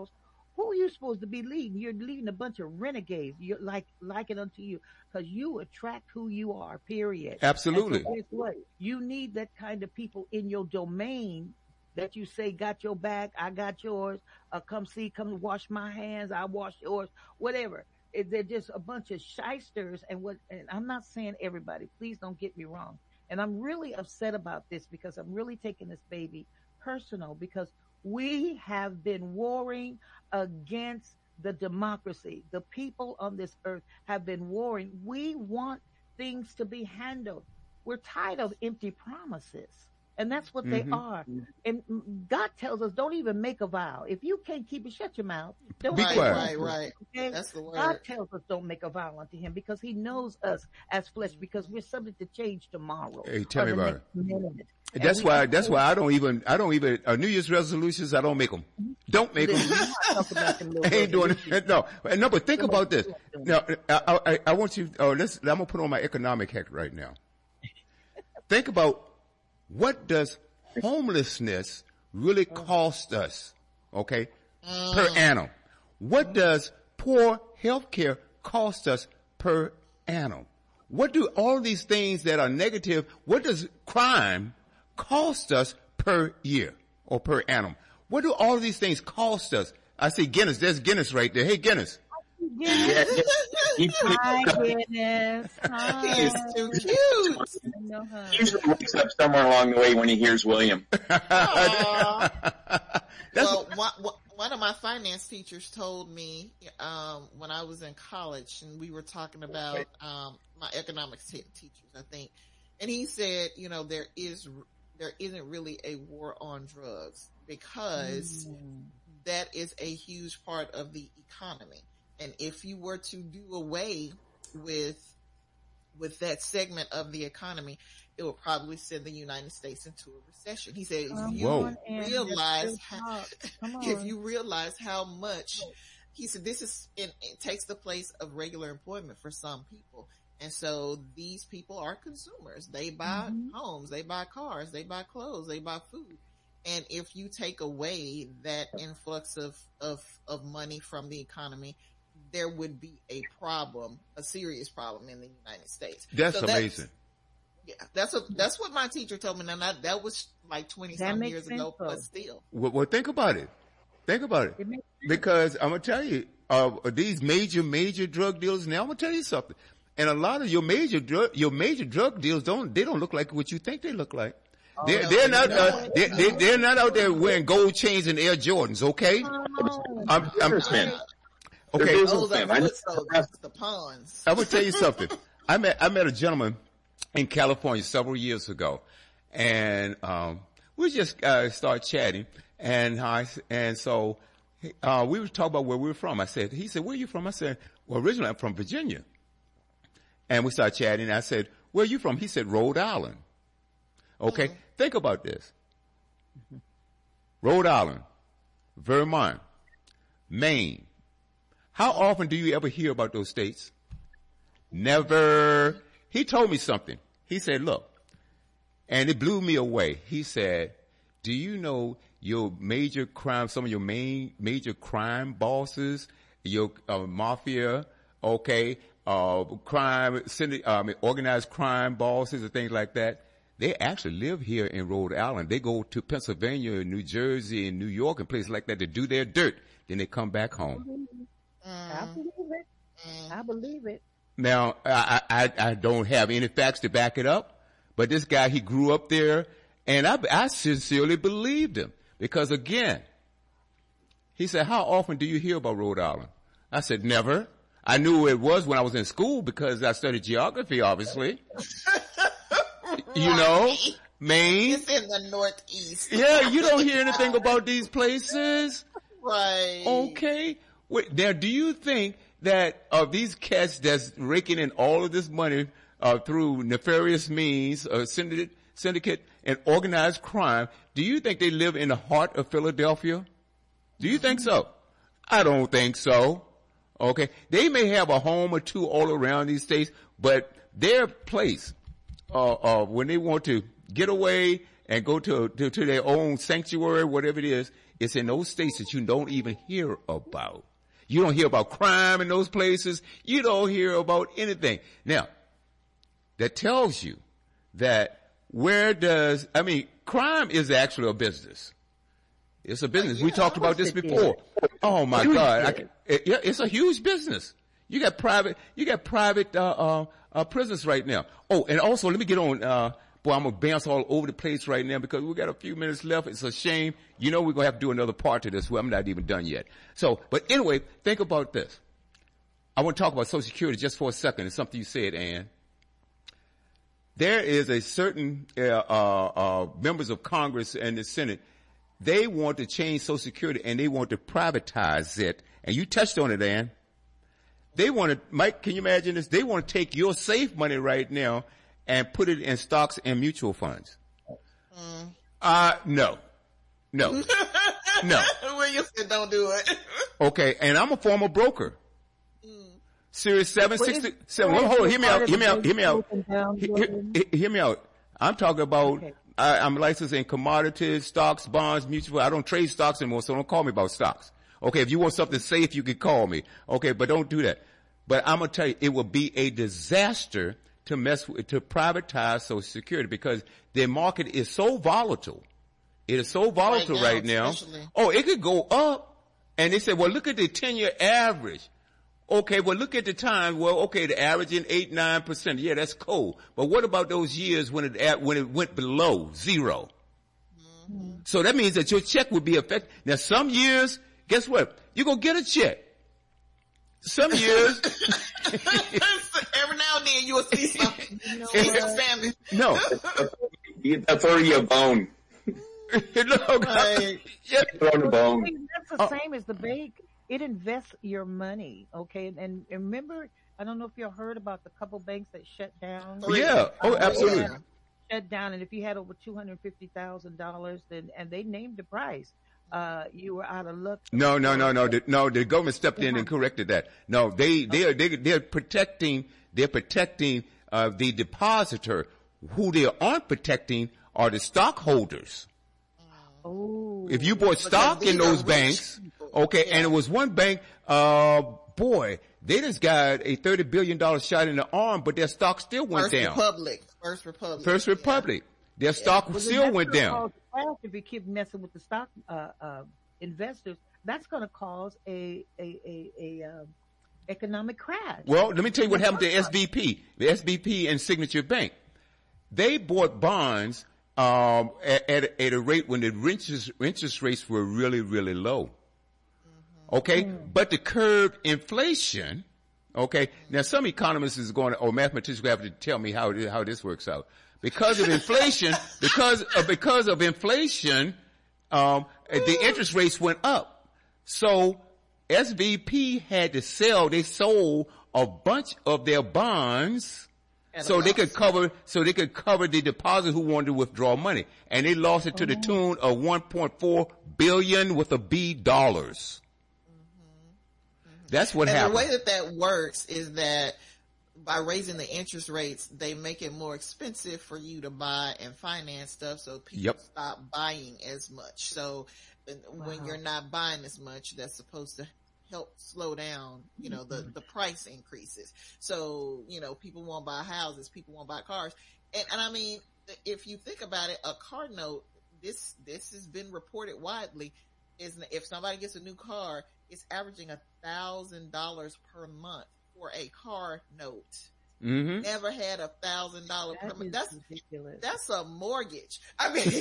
Who are you supposed to be leading? You're leading a bunch of renegades. You're like, like it unto you, because you attract who you are, period. Absolutely. So guess what? You need that kind of people in your domain that you say, got your back, I got yours, uh, come see, come wash my hands, I wash yours, whatever. It, they're just a bunch of shysters. And what, and I'm not saying everybody, please don't get me wrong. And I'm really upset about this because I'm really taking this baby personal, because we have been warring against the democracy. The people on this earth have been warring. We want things to be handled. We're tired of empty promises. And that's what mm-hmm. they are. And God tells us, don't even make a vow. If you can't keep it, shut your mouth. Don't right, right, right, right. Okay? That's the word. God tells us don't make a vow unto him, because he knows us as flesh, because we're subject to change tomorrow. Hey, tell me about it. Minute. That's why, that's why I don't even, I don't even, uh, New Year's resolutions, I don't make them. Don't make them. I ain't doing it. No, no, but think about this. Now, I, I, I want you, oh, let's, I'm gonna put on my economic hat right now. Think about, what does homelessness really cost us, okay, mm. per annum? What does poor health care cost us per annum? What do all these things that are negative, what does crime cost us per year or per annum? What do all of these things cost us? I see Guinness. There's Guinness right there. Hey, Guinness. Guinness. Hi, Guinness. Hi. He's too cute. He usually wakes up somewhere along the way when he hears William. Well, one, one of my finance teachers told me um, when I was in college, and we were talking about um, my economics t- teachers, I think, and he said, you know, there is there isn't really a war on drugs, because mm. that is a huge part of the economy. And if you were to do away with with that segment of the economy, it would probably send the United States into a recession. He said, if you Whoa. realize how, if you realize how much, he said, this is, it, it takes the place of regular employment for some people. And so these people are consumers. They buy mm-hmm. homes, they buy cars, they buy clothes, they buy food. And if you take away that influx of, of, of money from the economy, there would be a problem, a serious problem in the United States. That's so amazing. That's, yeah, that's a, that's what my teacher told me. Now that, that was like twenty some years ago, though. But still. Well, well, think about it. Think about it. it because I'm gonna tell you, uh, these major, major drug dealers. Now I'm gonna tell you something. And a lot of your major drug, your major drug deals don't, they don't look like what you think they look like. Oh, they're, no, they're not, no, uh, they're, no. they're, they're not out there wearing gold chains and Air Jordans. Okay. Oh, I'm, I'm, I'm Okay. Those are the pawns. I will tell you something. I met, I met a gentleman in California several years ago, and, um, we just, uh, started chatting, and I, and so, uh, we were talking about where we were from. I said, he said, where are you from? I said, well, originally I'm from Virginia. And we started chatting, and I said, where are you from? He said, Rhode Island. Okay. Mm-hmm. Think about this. Rhode Island, Vermont, Maine. How often do you ever hear about those states? Never. He told me something. He said, look, and it blew me away. He said, do you know your major crime, some of your main major crime bosses, your uh, mafia, okay, uh, crime, um, organized crime bosses and things like that? They actually live here in Rhode Island. They go to Pennsylvania, New Jersey, and New York and places like that to do their dirt. Then they come back home. I believe it. I believe it. Now, I, I, I don't have any facts to back it up, but this guy, he grew up there, and I, I sincerely believed him. Because again, he said, how often do you hear about Rhode Island? I said, never. I knew it was when I was in school because I studied geography, obviously. Right. You know, Maine. It's in the Northeast. Yeah, you don't hear anything about these places. Right. Okay. Wait, now, do you think that of uh, these cats that's raking in all of this money uh, through nefarious means, uh, syndicate, syndicate and organized crime, do you think they live in the heart of Philadelphia? Do you think so? I don't think so. Okay. They may have a home or two all around these states, but their place, uh, uh, when they want to get away and go to, to, to their own sanctuary, whatever it is, it's in those states that you don't even hear about. You don't hear about crime in those places. You don't hear about anything. Now, that tells you that where does, I mean, crime is actually a business. It's a business. Yeah, we talked about this before. Oh my God. I can, it, yeah, it's a huge business. You got private, you got private, uh, uh, uh, prisons right now. Oh, and also let me get on, uh, boy, I'm going to bounce all over the place right now because we got a few minutes left. It's a shame. You know, we're going to have to do another part to this. Well, I'm not even done yet. So, but anyway, think about this. I want to talk about Social Security just for a second. It's something you said, Ann. There is a certain, uh, uh, uh, members of Congress and the Senate. They want to change Social Security and they want to privatize it. And you touched on it, Ann. They want to, Mike, can you imagine this? They want to take your safe money right now and put it in stocks and mutual funds. Mm. Uh, no. No. No. William said don't do it. Okay, and I'm a former broker. Mm. Series seven sixty-seven. Well, hold on, hear me out, hear me out, hear me out. Hear, hear, hear me out. I'm talking about, okay. I, I'm licensed in commodities, stocks, bonds, mutual. I don't trade stocks anymore, so don't call me about stocks. Okay, if you want something safe, you can call me. Okay, but don't do that. But I'm gonna tell you, it will be a disaster to mess with, to privatize Social Security because their market is so volatile. It is so volatile right now. Right now. Oh, it could go up. And they said, well, look at the ten-year average. Okay, well, look at the time. Well, okay, the average in eight, nine percent. Yeah, that's cool. But what about those years when it, when it went below zero? Mm-hmm. So that means that your check would be affected. Now, some years, guess what? You're going to get a check. Some years. Every now and then you will see something. You know what? No. That's already a bone. Look, right. Yeah. On the bone. That's the same as the bank. It invests your money, okay? And, and remember, I don't know if you heard about the couple banks that shut down. Yeah. Oh, absolutely. Yeah. Shut down, and if you had over two hundred fifty thousand dollars, then and they named the price. Uh, you were out of luck. No, no, no, no, the, no. The government stepped in and corrected that. No, they, they are, they, they're protecting, they're protecting, uh, the depositor. Who they aren't protecting are the stockholders. Oh. If you bought stock in those banks, okay, yeah. And it was one bank, uh, boy, they just got a thirty billion dollars shot in the arm, but their stock still went First down. Republic. First Republic. First Republic. Yeah. Their stock yeah. still went down. If you keep messing with the stock uh, uh, investors, that's going to cause a a a, a um, economic crash. Well, let me tell you what happened to S V P, the S V P and Signature Bank. They bought bonds um, at, at, at a rate when the interest, interest rates were really, really low. Mm-hmm. Okay, mm. But to curb inflation. Okay, now some economists is going to, or mathematicians have to tell me how how this works out. Because of inflation, because of, because of inflation, um, the interest rates went up. So S V P had to sell, they sold a bunch of their bonds so they could cover, so they could cover the deposit who wanted to withdraw money. And they lost it to the tune of one point four billion with a B dollars. That's what and happened. The way that that works is that by raising the interest rates, they make it more expensive for you to buy and finance stuff, so people yep. stop buying as much. So wow. when you're not buying as much, that's supposed to help slow down, you know, the, the price increases. So, you know, people won't buy houses, people won't buy cars. And, and I mean, if you think about it, a car note, this, this has been reported widely, is if somebody gets a new car, it's averaging a thousand dollars per month for a car note. Mm-hmm. Never had a thousand dollars per month. That's ridiculous. That's a mortgage. I mean,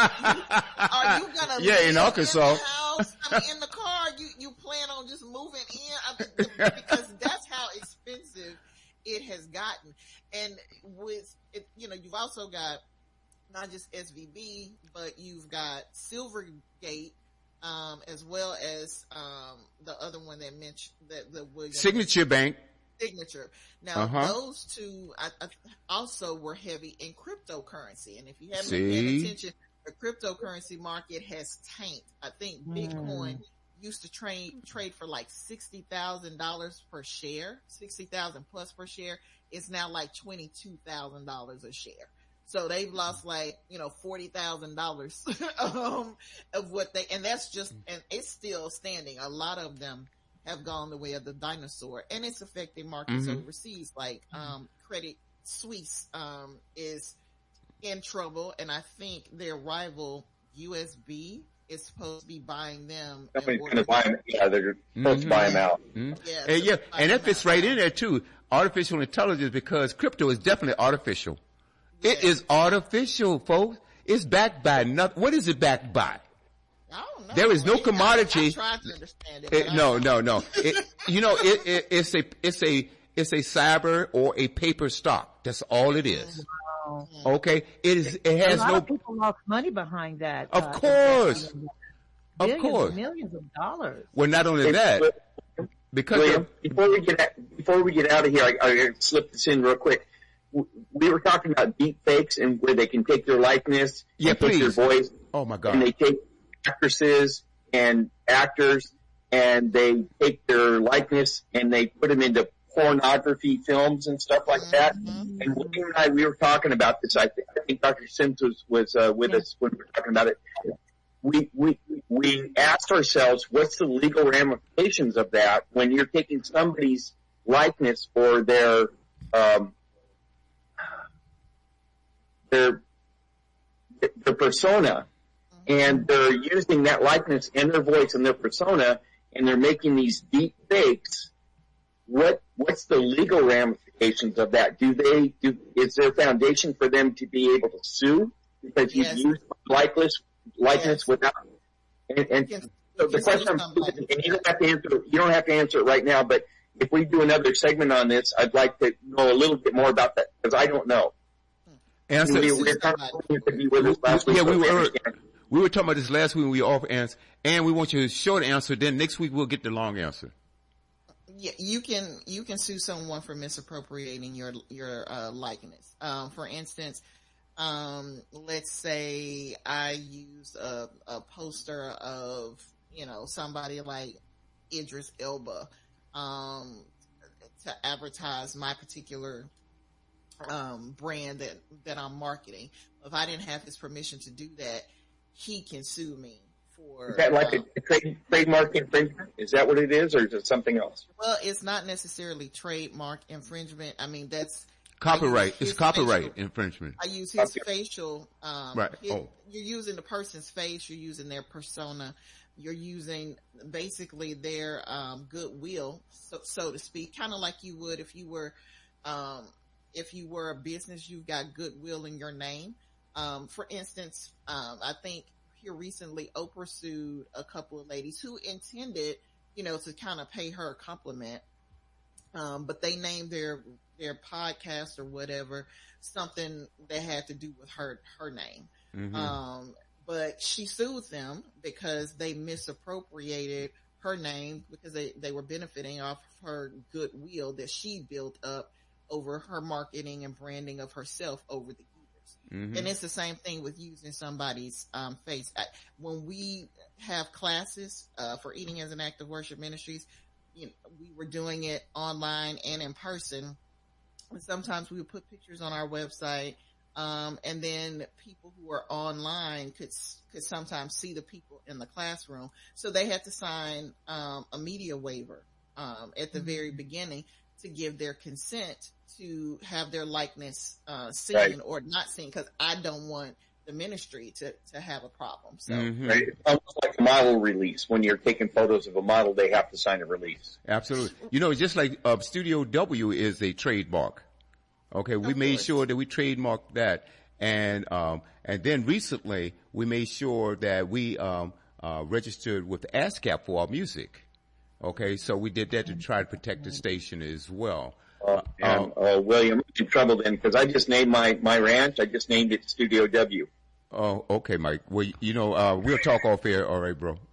are you gonna yeah live in Arkansas in the house? I mean, in the car, you you plan on just moving in I mean, because that's how expensive it has gotten. And with it, you know, you've also got not just S V B, but you've got Silvergate. Um, as well as, um, the other one that mentioned that the William Signature Bank. Signature. Now, uh-huh. those two I, I also were heavy in cryptocurrency. And if you haven't See? been paying attention, the cryptocurrency market has tanked. I think mm. Bitcoin used to trade, trade for like sixty thousand dollars per share, sixty thousand plus per share. It's now like twenty-two thousand dollars a share. So they've lost like, you know, forty thousand dollars, um, of what they, and that's just, and it's still standing. A lot of them have gone the way of the dinosaur, and it's affecting markets mm-hmm. overseas. Like, um, Credit Suisse, um, is in trouble, and I think their rival U S B is supposed to be buying them. Somebody's going to buy them. Yeah, they're supposed mm-hmm. to buy them out. Mm-hmm. Yeah, and, yeah, and that fits right in there too. Artificial intelligence, because crypto is definitely artificial. It is artificial, folks. It's backed by nothing. What is it backed by? I don't know. There is no commodity. I, I tried to understand it. it no, no, no. It, you know, it, it, it's a, it's a, it's a cyber or a paper stock. That's all it is. Wow. Okay. It is, it has a lot no. of people lost money behind that. Of uh, course. Of billions, course. Millions of dollars. Well, not only that, because William, before we get, out, before we get out of here, I, I slip this in real quick. We were talking about deep fakes and where they can take your likeness, yeah, and take your voice. Oh my God! And they take actresses and actors, and they take their likeness and they put them into pornography films and stuff like that. Mm-hmm. And William and I, we were talking about this. I, th- I think Doctor Sims was, was uh, with yeah. us when we were talking about it. We we we asked ourselves, what's the legal ramifications of that when you're taking somebody's likeness or their um, their their persona, and they're using that likeness and their voice and their persona, and they're making these deep fakes. What what's the legal ramifications of that? Do they do? Is there a foundation for them to be able to sue because you've yes. used likeness likeness yes. without? And, and yes. so the question, I'm, and you don't have to answer. You don't have to answer it right now, but if we do another segment on this, I'd like to know a little bit more about that because I don't know. And so, we, we, were yeah, we were, we were talking about this last week when we offered answers, and we want you a short answer. Then next week we'll get the long answer. Yeah, you can you can sue someone for misappropriating your your uh, likeness. Um, for instance, um, let's say I use a, a poster of you know somebody like Idris Elba um, to advertise my particular um brand that that I'm marketing. If I didn't have his permission to do that, he can sue me for is that like um, a trade, trademark infringement? Is that what it is, or is it something else? Well, it's not necessarily trademark infringement. I mean, that's copyright. It's copyright facial, infringement. I use his okay. facial um right his, oh. You're using the person's face, you're using their persona, you're using basically their um goodwill, so, so to speak, kind of like you would if you were um if you were a business, you've got goodwill in your name. Um, for instance, um, I think here recently Oprah sued a couple of ladies who intended, you know, to kind of pay her a compliment. Um, but they named their, their podcast or whatever, something that had to do with her, her name. Mm-hmm. Um, but she sued them because they misappropriated her name because they, they were benefiting off of her goodwill that she built up over her marketing and branding of herself over the years. Mm-hmm. And it's the same thing with using somebody's um, face. I, when we have classes uh, for Eating as an Act of Worship Ministries, you know, we were doing it online and in person. And sometimes we would put pictures on our website, um, and then people who are online could could sometimes see the people in the classroom. So they had to sign um, a media waiver um, at the mm-hmm. very beginning to give their consent to have their likeness uh, seen right. or not seen, because I don't want the ministry to, to have a problem. So mm-hmm. right. It's almost like a model release. When you're taking photos of a model, they have to sign a release. Absolutely. You know, just like uh, Studio W is a trademark. Okay, we of made course. sure that we trademarked that, and um, and then recently we made sure that we um, uh, registered with ASCAP for our music. Okay, so we did that to try to protect the station as well. Uh, and, uh, William, I'm in trouble then, because I just named my, my ranch, I just named it Studio W. Oh, okay, Mike. Well, you know, uh, we'll talk off air. All right, bro.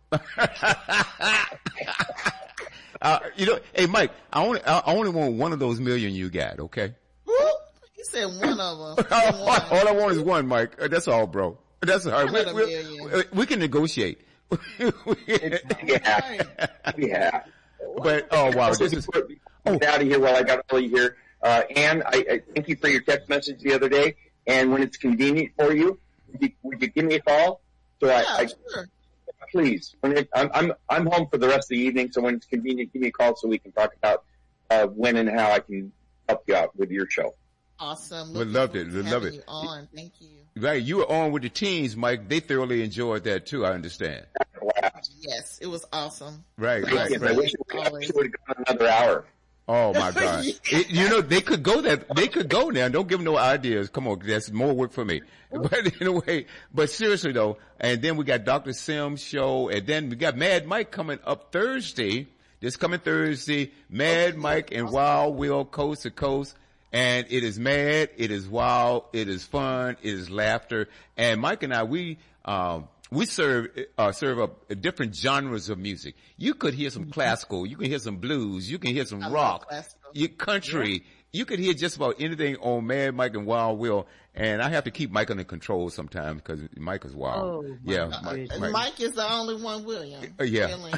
uh, you know, hey, Mike, I only, I only want one of those million you got, okay? He said one of them. all, all I want is one, Mike. That's all, bro. That's all right. We, we, we can negotiate. yeah. Yeah. But, oh, wow. This is, oh. Get out of here while I got all you here. Uh, Ann, I, I thank you for your text message the other day. and when it's convenient for you, would you, would you give me a call? So Yeah, I, I sure. please, when it, I'm, I'm I'm home for the rest of the evening, so when it's convenient, give me a call so we can talk about uh, when and how I can help you out with your show. Awesome. We Looking loved forward it. to We having love it. you on. Thank you. Right, you were on with the teens, Mike. They thoroughly enjoyed that too. I understand. Yes, it was awesome. Right, Awesome. right, Yes, I right. wish we Always. would have gone another hour. Oh my God! It- you know they could go that they could go now. Don't give them no ideas. Come on, that's more work for me. But anyway, but seriously though, and then we got Doctor Sims show, and then we got Mad Mike coming up Thursday. This coming Thursday, Mad Mike and Wild Will Coast to Coast, and it is mad, it is wild, it is fun, it is laughter, and Mike and I we um. We serve, uh, serve up different genres of music. You could hear some classical, you can hear some blues, you can hear some I love rock, classical. you country. You could hear just about anything on Mad Mike and Wild Will. And I have to keep Mike under control sometimes because Mike is wild. Oh, yeah. my Mike, goodness. Mike. Mike. is the only one, William. Uh, yeah. Willing.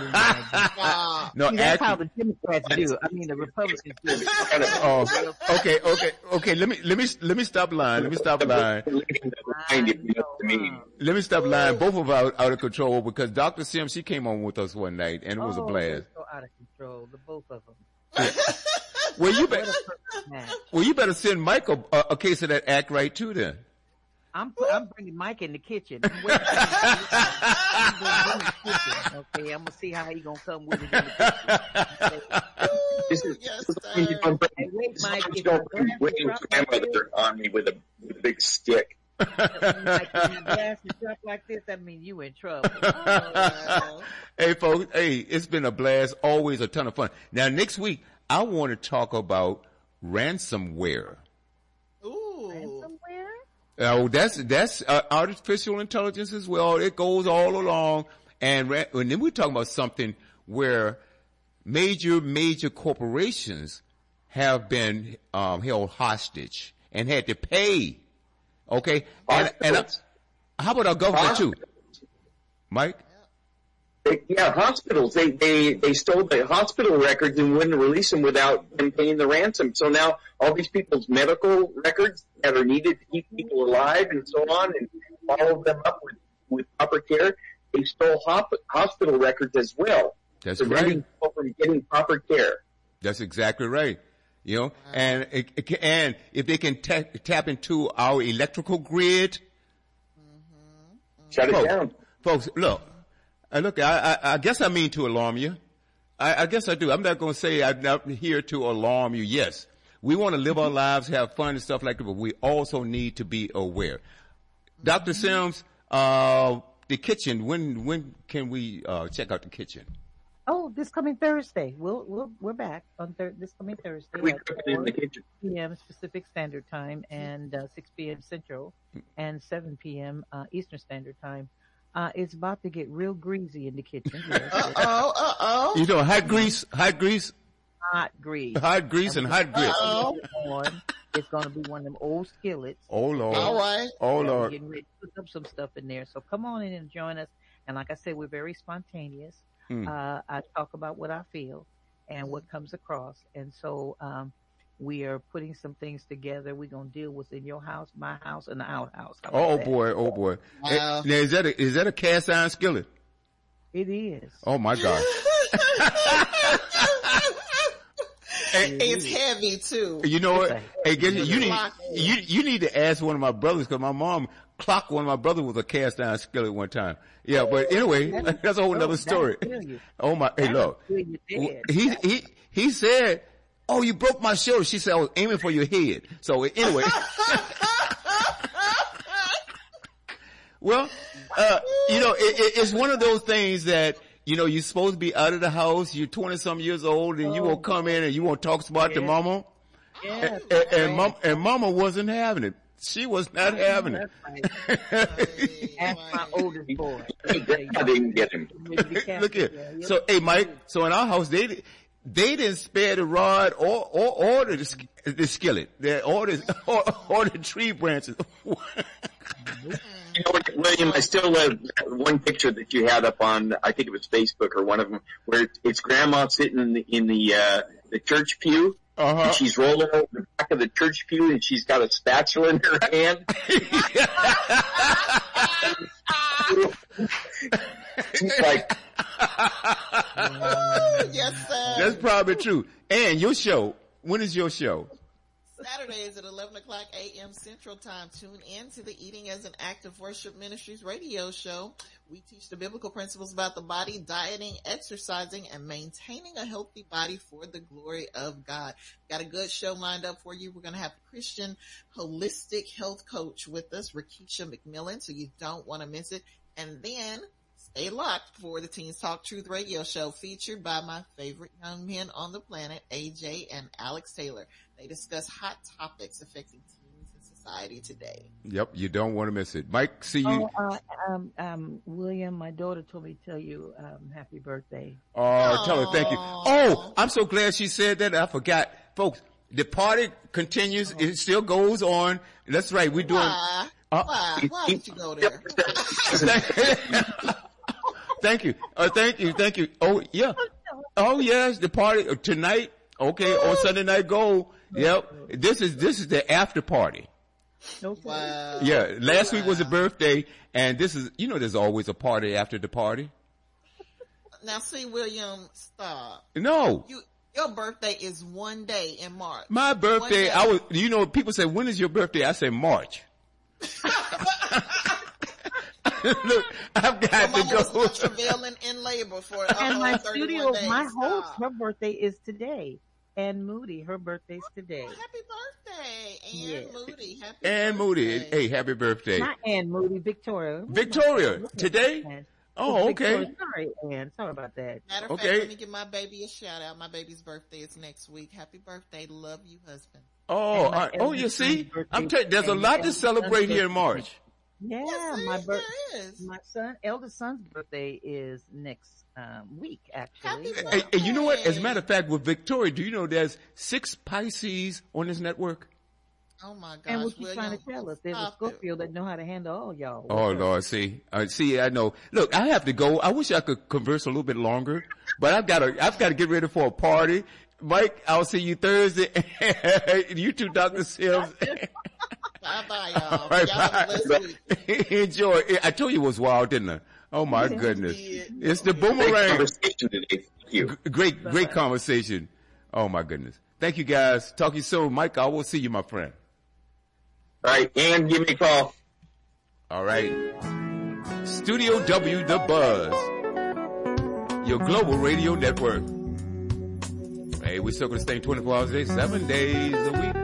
Wow. No, See, that's how actually, the Democrats do. I mean, the Republicans do. oh, okay, okay, okay. Let me, let me, let me stop lying. Let me stop lying. If you know what I mean. Let me stop lying. Both of us out of control because Doctor Sim, she came on with us one night and it was a Oh, blast. they're so out of control, the both of them. Well, you What better, a perfect match. well, you better send Mike a, a, a case of that act right too then. I'm I'm bringing Mike in the kitchen. I'm waiting for I'm bringing him in the kitchen. Okay, I'm gonna see how he gonna come with it in the kitchen. This is, Yes, this is when you sir. don't bring, Hey, wait, this is Mike, when you if don't I bring grab the William's drop like grandmother on me with a, with a big stick. Mike, when you glass is drop like this, that means you in trouble. Wow. Hey folks, hey, it's been a blast, always a ton of fun. Now next week, I want to talk about ransomware. Ooh. Somewhere? Oh, that's, that's uh, artificial intelligence as well. It goes all along. And, ra- and then we're talking about something where major, major corporations have been, um, held hostage and had to pay. Okay. And, and uh, how about our government too? Mike? They, yeah, hospitals. They, they, they stole the hospital records and wouldn't release them without them paying the ransom. So now all these people's medical records that are needed to keep people alive and so on and follow them up with, with proper care, they stole hop, hospital records as well. That's preventing right. people from getting proper care. That's exactly right. You know, and it, it, can- and if they can ta- tap into our electrical grid, Shut it folks, down. folks, look, uh, look, I, I, I guess I mean to alarm you. I, I guess I do. I'm not going to say I'm not here to alarm you. Yes, we want to live our lives, have fun and stuff like that, but we also need to be aware. Doctor Sims, uh, the kitchen. When when can we uh, check out the kitchen? Oh, this coming Thursday. We'll we'll we're back on thir- this coming Thursday We at cook it in the four kitchen. p.m. Pacific Standard Time and uh, six p.m. Central and seven p.m. Uh, Eastern Standard Time. Uh, it's about to get real greasy in the kitchen. Yes, Uh oh, uh oh. You know, hot grease, hot grease, hot grease. hot grease, and hot grits. Uh-oh. On. It's going to be one of them old skillets. Oh Lord, All right. oh We're Lord. getting ready to put up some stuff in there. So come on in and join us. And like I said, we're very spontaneous. Mm. Uh, I talk about what I feel and what comes across. And so, um, we are putting some things together. We're going to deal with in your house, my house, and the outhouse. How about Oh that? boy, oh boy. Wow. Eh, now, is that a, is that a cast iron skillet? It is. Oh my God. It's heavy too. You know what? Hey, get, you need, Clock. you, you need to ask one of my brothers because my mom clocked one of my brothers with a cast iron skillet one time. Yeah, but anyway, that's a whole nother story. That'll kill you. Oh my, hey That'll look. kill you dead. He, he, he said, oh, you broke my shoulder. She said, I was aiming for your head. So anyway. Well, uh, you know, it, it, it's one of those things that, you know, you're supposed to be out of the house. You're twenty some years old and you won't come in and you won't talk smart to Yeah. mama. Yeah, And, and, and, mom, and mama wasn't having it. She was not having it. that's right. Ask my oldest boy. I didn't get him. Look here. So, hey, Mike, so in our house, they, they didn't spare the rod or, or, or the, sk- the skillet. They, or the, or, or the tree branches. You know what, William, I still have one picture that you had up on, I think it was Facebook or one of them, where it's, it's grandma sitting in the, in the, uh, the church pew, Uh-huh. And she's rolling over the back of the church pew, and she's got a spatula in her hand. She's like, Oh, yes, sir. That's probably true. And your show, when is your show? Saturdays at eleven o'clock a.m. Central Time. Tune in to the Eating as an Act of Worship Ministries radio show. We teach the biblical principles about the body, dieting, exercising, and maintaining a healthy body for the glory of God. Got a good show lined up for you. We're going to have a Christian holistic health coach with us, Rakisha McMillan, so you don't want to miss it. And then stay locked for the Teens Talk Truth radio show, featured by my favorite young men on the planet, A J and Alex Taylor. They discuss hot topics affecting teens in society today. Yep, you don't want to miss it. Mike, see you. Oh, uh, um, um, William, my daughter told me to tell you um, happy birthday. Oh, tell her thank you. Oh, I'm so glad she said that. I forgot. Folks, the party continues. It still goes on. That's right. We're doing. Why? Uh, Why? Why did you go there? Thank you. Uh, thank you. Thank you. Oh, yeah. Oh, yes. The party uh, tonight. Okay. On Sunday Night Gold. Yep. This is, this is the after party. Okay. Wow. Yeah. Last Wow. week was a birthday, and this is, you know, there's always a party after the party. Now see, William, stop. No. You, your birthday is one day in March. My birthday, One I day. was, you know, people say, when is your birthday? I say March. Look, I've got My to mama was go. travailing in labor for And uh, my thirty-one studio, days. my host, Stop. her birthday is today. And Moody, her birthday's today. Oh, happy birthday, Ann Yeah. Moody. Happy And Moody, birthday. hey, happy birthday. Not Ann Moody, Victoria. Victoria, today? Ann. Oh, Victoria. okay. Sorry, Ann. Sorry about that. Matter of Okay. fact, let me give my baby a shout out. My baby's birthday is next week. Happy birthday. Love you, husband. Oh, And my uh, oh, you eldest see, son's birthday- I'm telling. There's a and lot my to eldest celebrate son's here in birthday- March. Yeah, Yes, my there birth, is. my son, eldest son's birthday is next um, week. Actually, Happy So- Hey, hey, you know what? As a matter of fact, with Victoria, do you know there's six Pisces on this network? Oh my gosh, and what you William, trying to tell us? There's a stop it. Scorpio that know how to handle all y'all. Oh Lord, see, uh, see, I know. Look, I have to go. I wish I could converse a little bit longer, but I've got to, I've got to get ready for a party. Mike, I'll see you Thursday. You too, Doctor Sims. Bye bye, y'all. All right, Y'all have a blessed week. Enjoy. I told you it was wild, didn't I? Oh my Yeah, goodness. did. It's the great boomerang. conversation today. Thank you. G- Great, great conversation. Oh my goodness. Thank you guys. Talk to you soon. Mike, I will see you, my friend. All right, and give me a call. All right. Studio W, The Buzz. Your global radio network. Hey, we still gonna stay twenty-four hours a day, seven days a week.